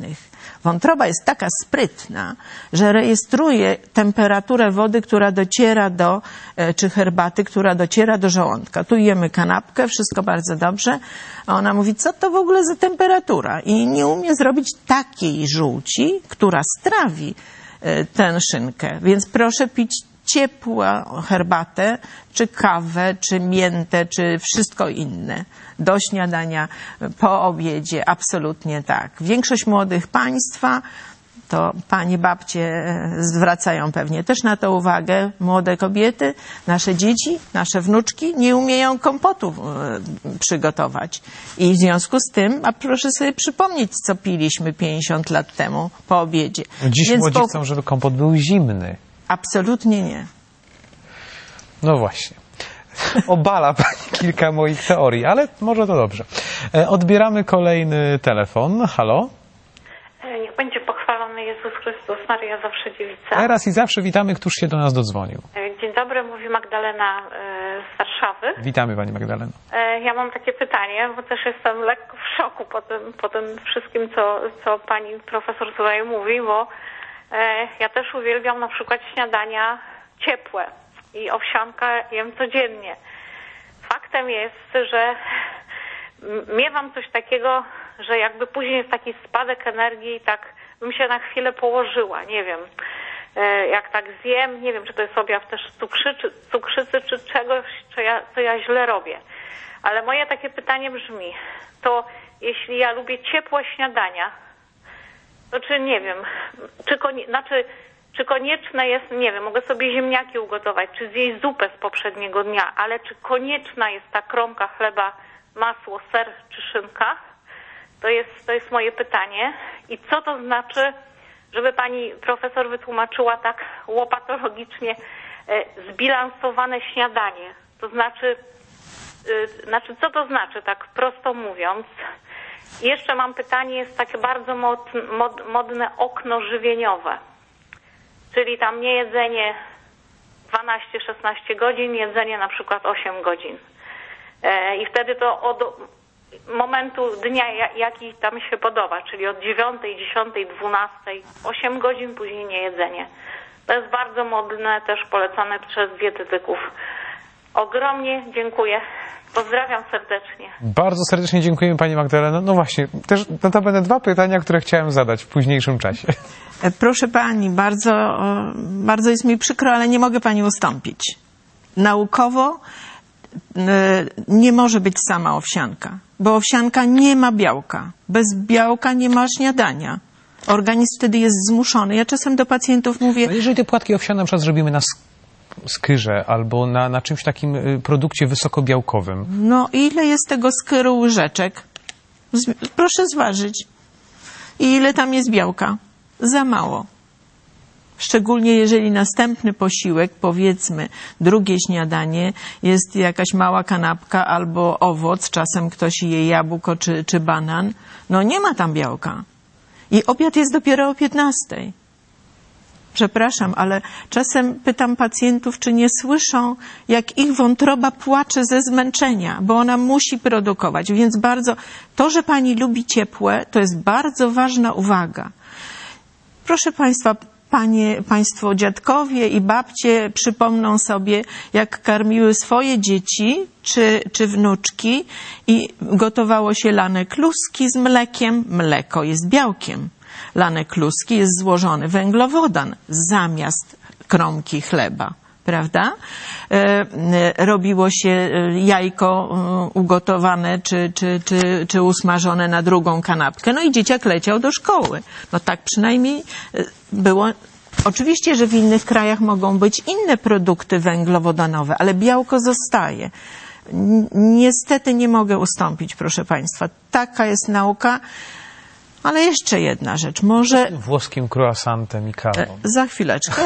Wątroba jest taka sprytna, że rejestruje temperaturę wody, która dociera czy herbaty, która dociera do żołądka. Tu jemy kanapkę, wszystko bardzo dobrze, a ona mówi, co to w ogóle za temperatura? I nie umie zrobić takiej żółci, która strawi tę szynkę. Więc proszę pić ciepłą herbatę, czy kawę, czy miętę, czy wszystko inne. Do śniadania, po obiedzie, absolutnie tak. Większość młodych państwa, to panie babcie zwracają pewnie też na to uwagę, młode kobiety, nasze dzieci, nasze wnuczki nie umieją kompotu przygotować. I w związku z tym, a proszę sobie przypomnieć, co piliśmy 50 lat temu po obiedzie. Dziś młodzi chcą, żeby kompot był zimny. Absolutnie nie. No właśnie. Obala pani kilka moich teorii, ale może to dobrze. Odbieramy kolejny telefon. Halo? Niech będzie pochwalony Jezus Chrystus, Maryja zawsze dziewica. Teraz i zawsze witamy, któż się do nas dodzwonił. Dzień dobry, mówi Magdalena z Warszawy. Witamy pani Magdaleno. Ja mam takie pytanie, bo też jestem lekko w szoku po tym wszystkim, co pani profesor tutaj mówi, bo ja też uwielbiam na przykład śniadania ciepłe i owsiankę jem codziennie. Faktem jest, że miewam coś takiego, że jakby później jest taki spadek energii i tak bym się na chwilę położyła, nie wiem. Jak tak zjem, nie wiem, czy to jest objaw też cukrzycy, czy czegoś, co ja źle robię. Ale moje takie pytanie brzmi, to jeśli ja lubię ciepłe śniadania, to czy nie wiem, czy konieczne jest, nie wiem, mogę sobie ziemniaki ugotować, czy zjeść zupę z poprzedniego dnia, ale czy konieczna jest ta kromka chleba, masło, ser czy szynka? To jest moje pytanie. I co to znaczy, żeby pani profesor wytłumaczyła tak łopatologicznie zbilansowane śniadanie? To znaczy, co to znaczy, tak prosto mówiąc? I jeszcze mam pytanie, jest takie bardzo modne okno żywieniowe. Czyli tam nie jedzenie 12-16 godzin, jedzenie na przykład 8 godzin. I wtedy to od momentu dnia, jaki tam się podoba, czyli od 9, 10, 12, 8 godzin, później nie jedzenie. To jest bardzo modne, też polecane przez dietetyków. Ogromnie dziękuję. Pozdrawiam serdecznie. Bardzo serdecznie dziękujemy pani Magdaleno. No właśnie, też notabene 2 pytania, które chciałem zadać w późniejszym czasie. Proszę pani, bardzo jest mi przykro, ale nie mogę pani ustąpić. Naukowo nie może być sama owsianka, bo owsianka nie ma białka. Bez białka nie ma śniadania. Organizm wtedy jest zmuszony. Ja czasem do pacjentów mówię... No jeżeli te płatki owsiane na przykład zrobimy na skyrze albo na czymś takim produkcie wysokobiałkowym. No ile jest tego skyru łyżeczek? Proszę zważyć. I ile tam jest białka? Za mało. Szczególnie jeżeli następny posiłek, powiedzmy drugie śniadanie, jest jakaś mała kanapka albo owoc, czasem ktoś je jabłko czy banan. No nie ma tam białka. I obiad jest dopiero o 15:00. Przepraszam, ale czasem pytam pacjentów, czy nie słyszą, jak ich wątroba płacze ze zmęczenia, bo ona musi produkować. Więc to, że pani lubi ciepłe, to jest bardzo ważna uwaga. Proszę państwa, państwo dziadkowie i babcie przypomną sobie, jak karmiły swoje dzieci czy wnuczki i gotowało się lane kluski z mlekiem. Mleko jest białkiem. Lane kluski jest złożony węglowodan zamiast kromki chleba, prawda? Robiło się jajko ugotowane czy usmażone na drugą kanapkę. No i dzieciak leciał do szkoły. No tak przynajmniej było. Oczywiście, że w innych krajach mogą być inne produkty węglowodanowe, ale białko zostaje. Niestety nie mogę ustąpić, proszę państwa. Taka jest nauka. Ale jeszcze jedna rzecz. Może... Włoskim croissantem i kawą. Za chwileczkę.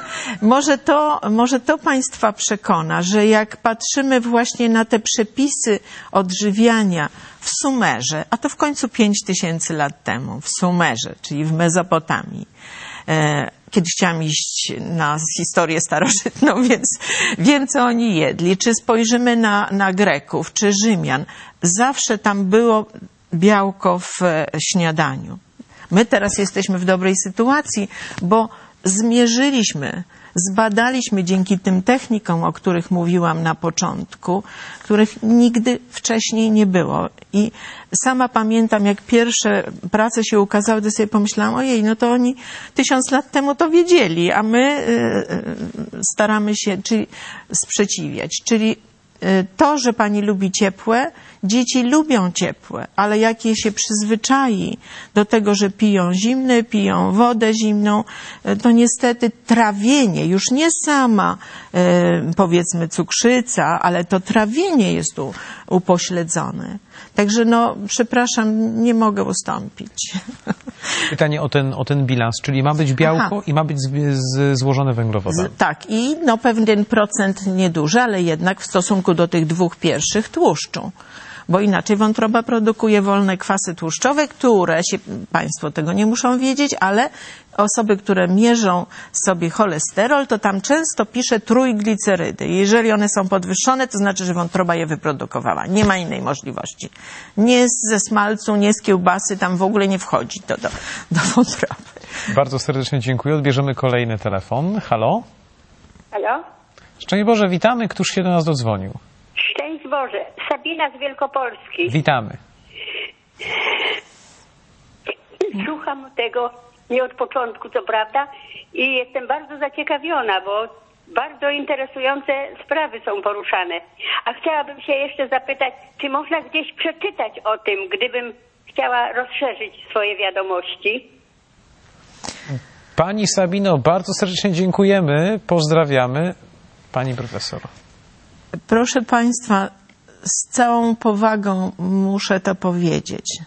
Może to państwa przekona, że jak patrzymy właśnie na te przepisy odżywiania w Sumerze, a to w końcu 5000 lat temu, w Sumerze, czyli w Mezopotamii. Kiedyś chciałam iść na historię starożytną, więc wiem, co oni jedli. Czy spojrzymy na Greków, czy Rzymian, zawsze tam było białko w śniadaniu. My teraz jesteśmy w dobrej sytuacji, bo zmierzyliśmy, zbadaliśmy dzięki tym technikom, o których mówiłam na początku, których nigdy wcześniej nie było. I sama pamiętam, jak pierwsze prace się ukazały, to sobie pomyślałam, ojej, no to oni 1000 lat temu to wiedzieli, a my staramy się sprzeciwiać. Czyli to, że pani lubi ciepłe, dzieci lubią ciepłe, ale jak je się przyzwyczai do tego, że piją zimne, piją wodę zimną, to niestety trawienie, już nie sama powiedzmy cukrzyca, ale to trawienie jest tu upośledzone. Także no, przepraszam, nie mogę ustąpić. Pytanie o ten bilans, czyli ma być białko i ma być złożone węglowodany. Tak, i no pewien procent nieduży, ale jednak w stosunku do tych 2 pierwszych tłuszczu. Bo inaczej wątroba produkuje wolne kwasy tłuszczowe, które państwo tego nie muszą wiedzieć, ale osoby, które mierzą sobie cholesterol, to tam często pisze trójglicerydy. Jeżeli one są podwyższone, to znaczy, że wątroba je wyprodukowała. Nie ma innej możliwości. Nie ze smalcu, nie z kiełbasy, tam w ogóle nie wchodzi to do wątroby. Bardzo serdecznie dziękuję. Odbierzemy kolejny telefon. Halo? Halo? Szczęść Boże, witamy. Któż się do nas dodzwonił? Szczęść Boże. Sabina z Wielkopolski. Witamy. Słucham tego nie od początku, co prawda, i jestem bardzo zaciekawiona, bo bardzo interesujące sprawy są poruszane. A chciałabym się jeszcze zapytać, czy można gdzieś przeczytać o tym, gdybym chciała rozszerzyć swoje wiadomości? Pani Sabino, bardzo serdecznie dziękujemy. Pozdrawiamy. Pani profesor. Proszę państwa, z całą powagą muszę to powiedzieć.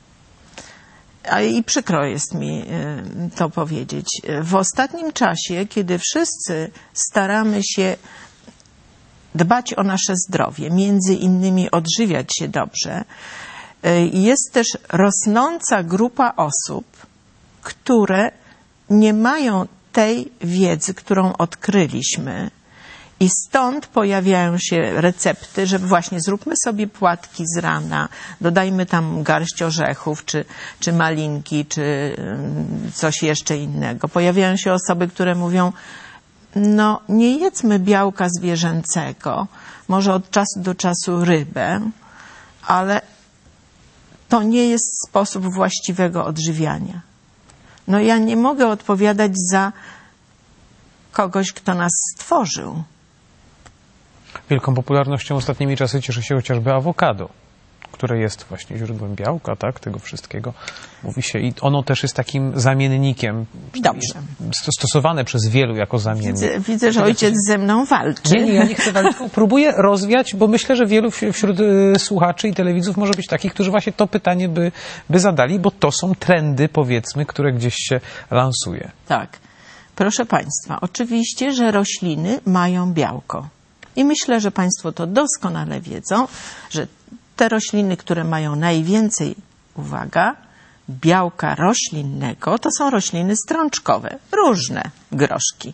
I przykro jest mi to powiedzieć. W ostatnim czasie, kiedy wszyscy staramy się dbać o nasze zdrowie, między innymi odżywiać się dobrze, jest też rosnąca grupa osób, które nie mają tej wiedzy, którą odkryliśmy. I stąd pojawiają się recepty, że właśnie zróbmy sobie płatki z rana, dodajmy tam garść orzechów, czy malinki, czy coś jeszcze innego. Pojawiają się osoby, które mówią, no nie jedzmy białka zwierzęcego, może od czasu do czasu rybę, ale to nie jest sposób właściwego odżywiania. No ja nie mogę odpowiadać za kogoś, kto nas stworzył. Wielką popularnością ostatnimi czasy cieszy się chociażby awokado, które jest właśnie źródłem białka, tak, tego wszystkiego mówi się. I ono też jest takim zamiennikiem. Dobrze. Stosowane przez wielu jako zamiennik. Widzę, że ojciec ze mną walczy. Nie, ja nie chcę walczyć, tylko próbuję rozwiać, bo myślę, że wielu wśród słuchaczy i telewidzów może być takich, którzy właśnie to pytanie by zadali, bo to są trendy, powiedzmy, które gdzieś się lansuje. Tak. Proszę państwa, oczywiście, że rośliny mają białko. I myślę, że państwo to doskonale wiedzą, że te rośliny, które mają najwięcej, uwaga, białka roślinnego, to są rośliny strączkowe, różne groszki.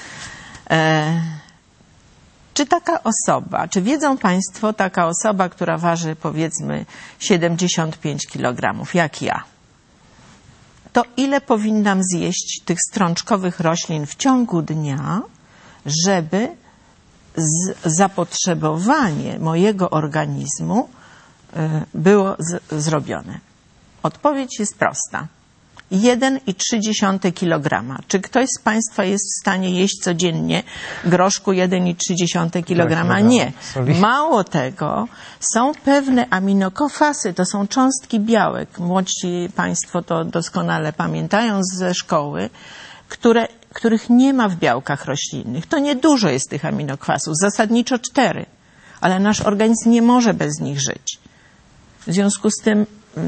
Czy taka osoba, czy wiedzą państwo, taka osoba, która waży powiedzmy 75 kg, jak ja, to ile powinnam zjeść tych strączkowych roślin w ciągu dnia, żeby zapotrzebowanie mojego organizmu było zrobione? Odpowiedź jest prosta. 1,3 kg. Czy ktoś z państwa jest w stanie jeść codziennie groszku 1,3 kg? Nie. Mało tego, są pewne aminokwasy, to są cząstki białek. Młodsi państwo to doskonale pamiętają ze szkoły, których nie ma w białkach roślinnych. To niedużo jest tych aminokwasów, zasadniczo 4, ale nasz organizm nie może bez nich żyć. W związku z tym,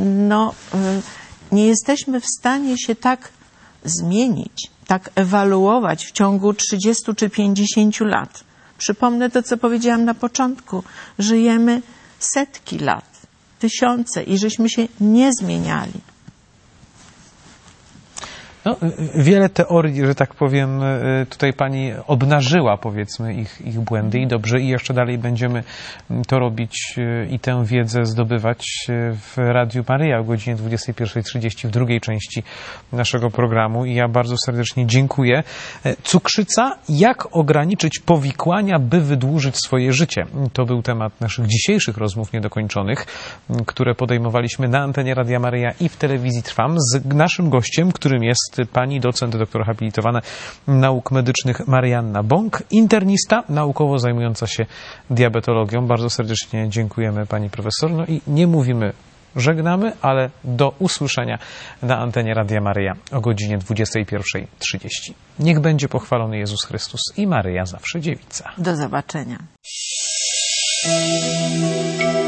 nie jesteśmy w stanie się tak zmienić, tak ewaluować w ciągu 30 czy 50 lat. Przypomnę to, co powiedziałam na początku. Żyjemy setki lat, tysiące i żeśmy się nie zmieniali. No, wiele teorii, że tak powiem, tutaj pani obnażyła, powiedzmy, ich błędy i dobrze, i jeszcze dalej będziemy to robić i tę wiedzę zdobywać w Radiu Maryja o godzinie 21:30 w drugiej części naszego programu i ja bardzo serdecznie dziękuję. Cukrzyca, jak ograniczyć powikłania, by wydłużyć swoje życie? To był temat naszych dzisiejszych rozmów niedokończonych, które podejmowaliśmy na antenie Radia Maryja i w telewizji Trwam z naszym gościem, którym jest pani docent, doktor habilitowana nauk medycznych Marianna Bąk, internista, naukowo zajmująca się diabetologią. Bardzo serdecznie dziękujemy pani profesor. No i nie mówimy żegnamy, ale do usłyszenia na antenie Radia Maryja o godzinie 21:30. Niech będzie pochwalony Jezus Chrystus i Maryja zawsze dziewica. Do zobaczenia.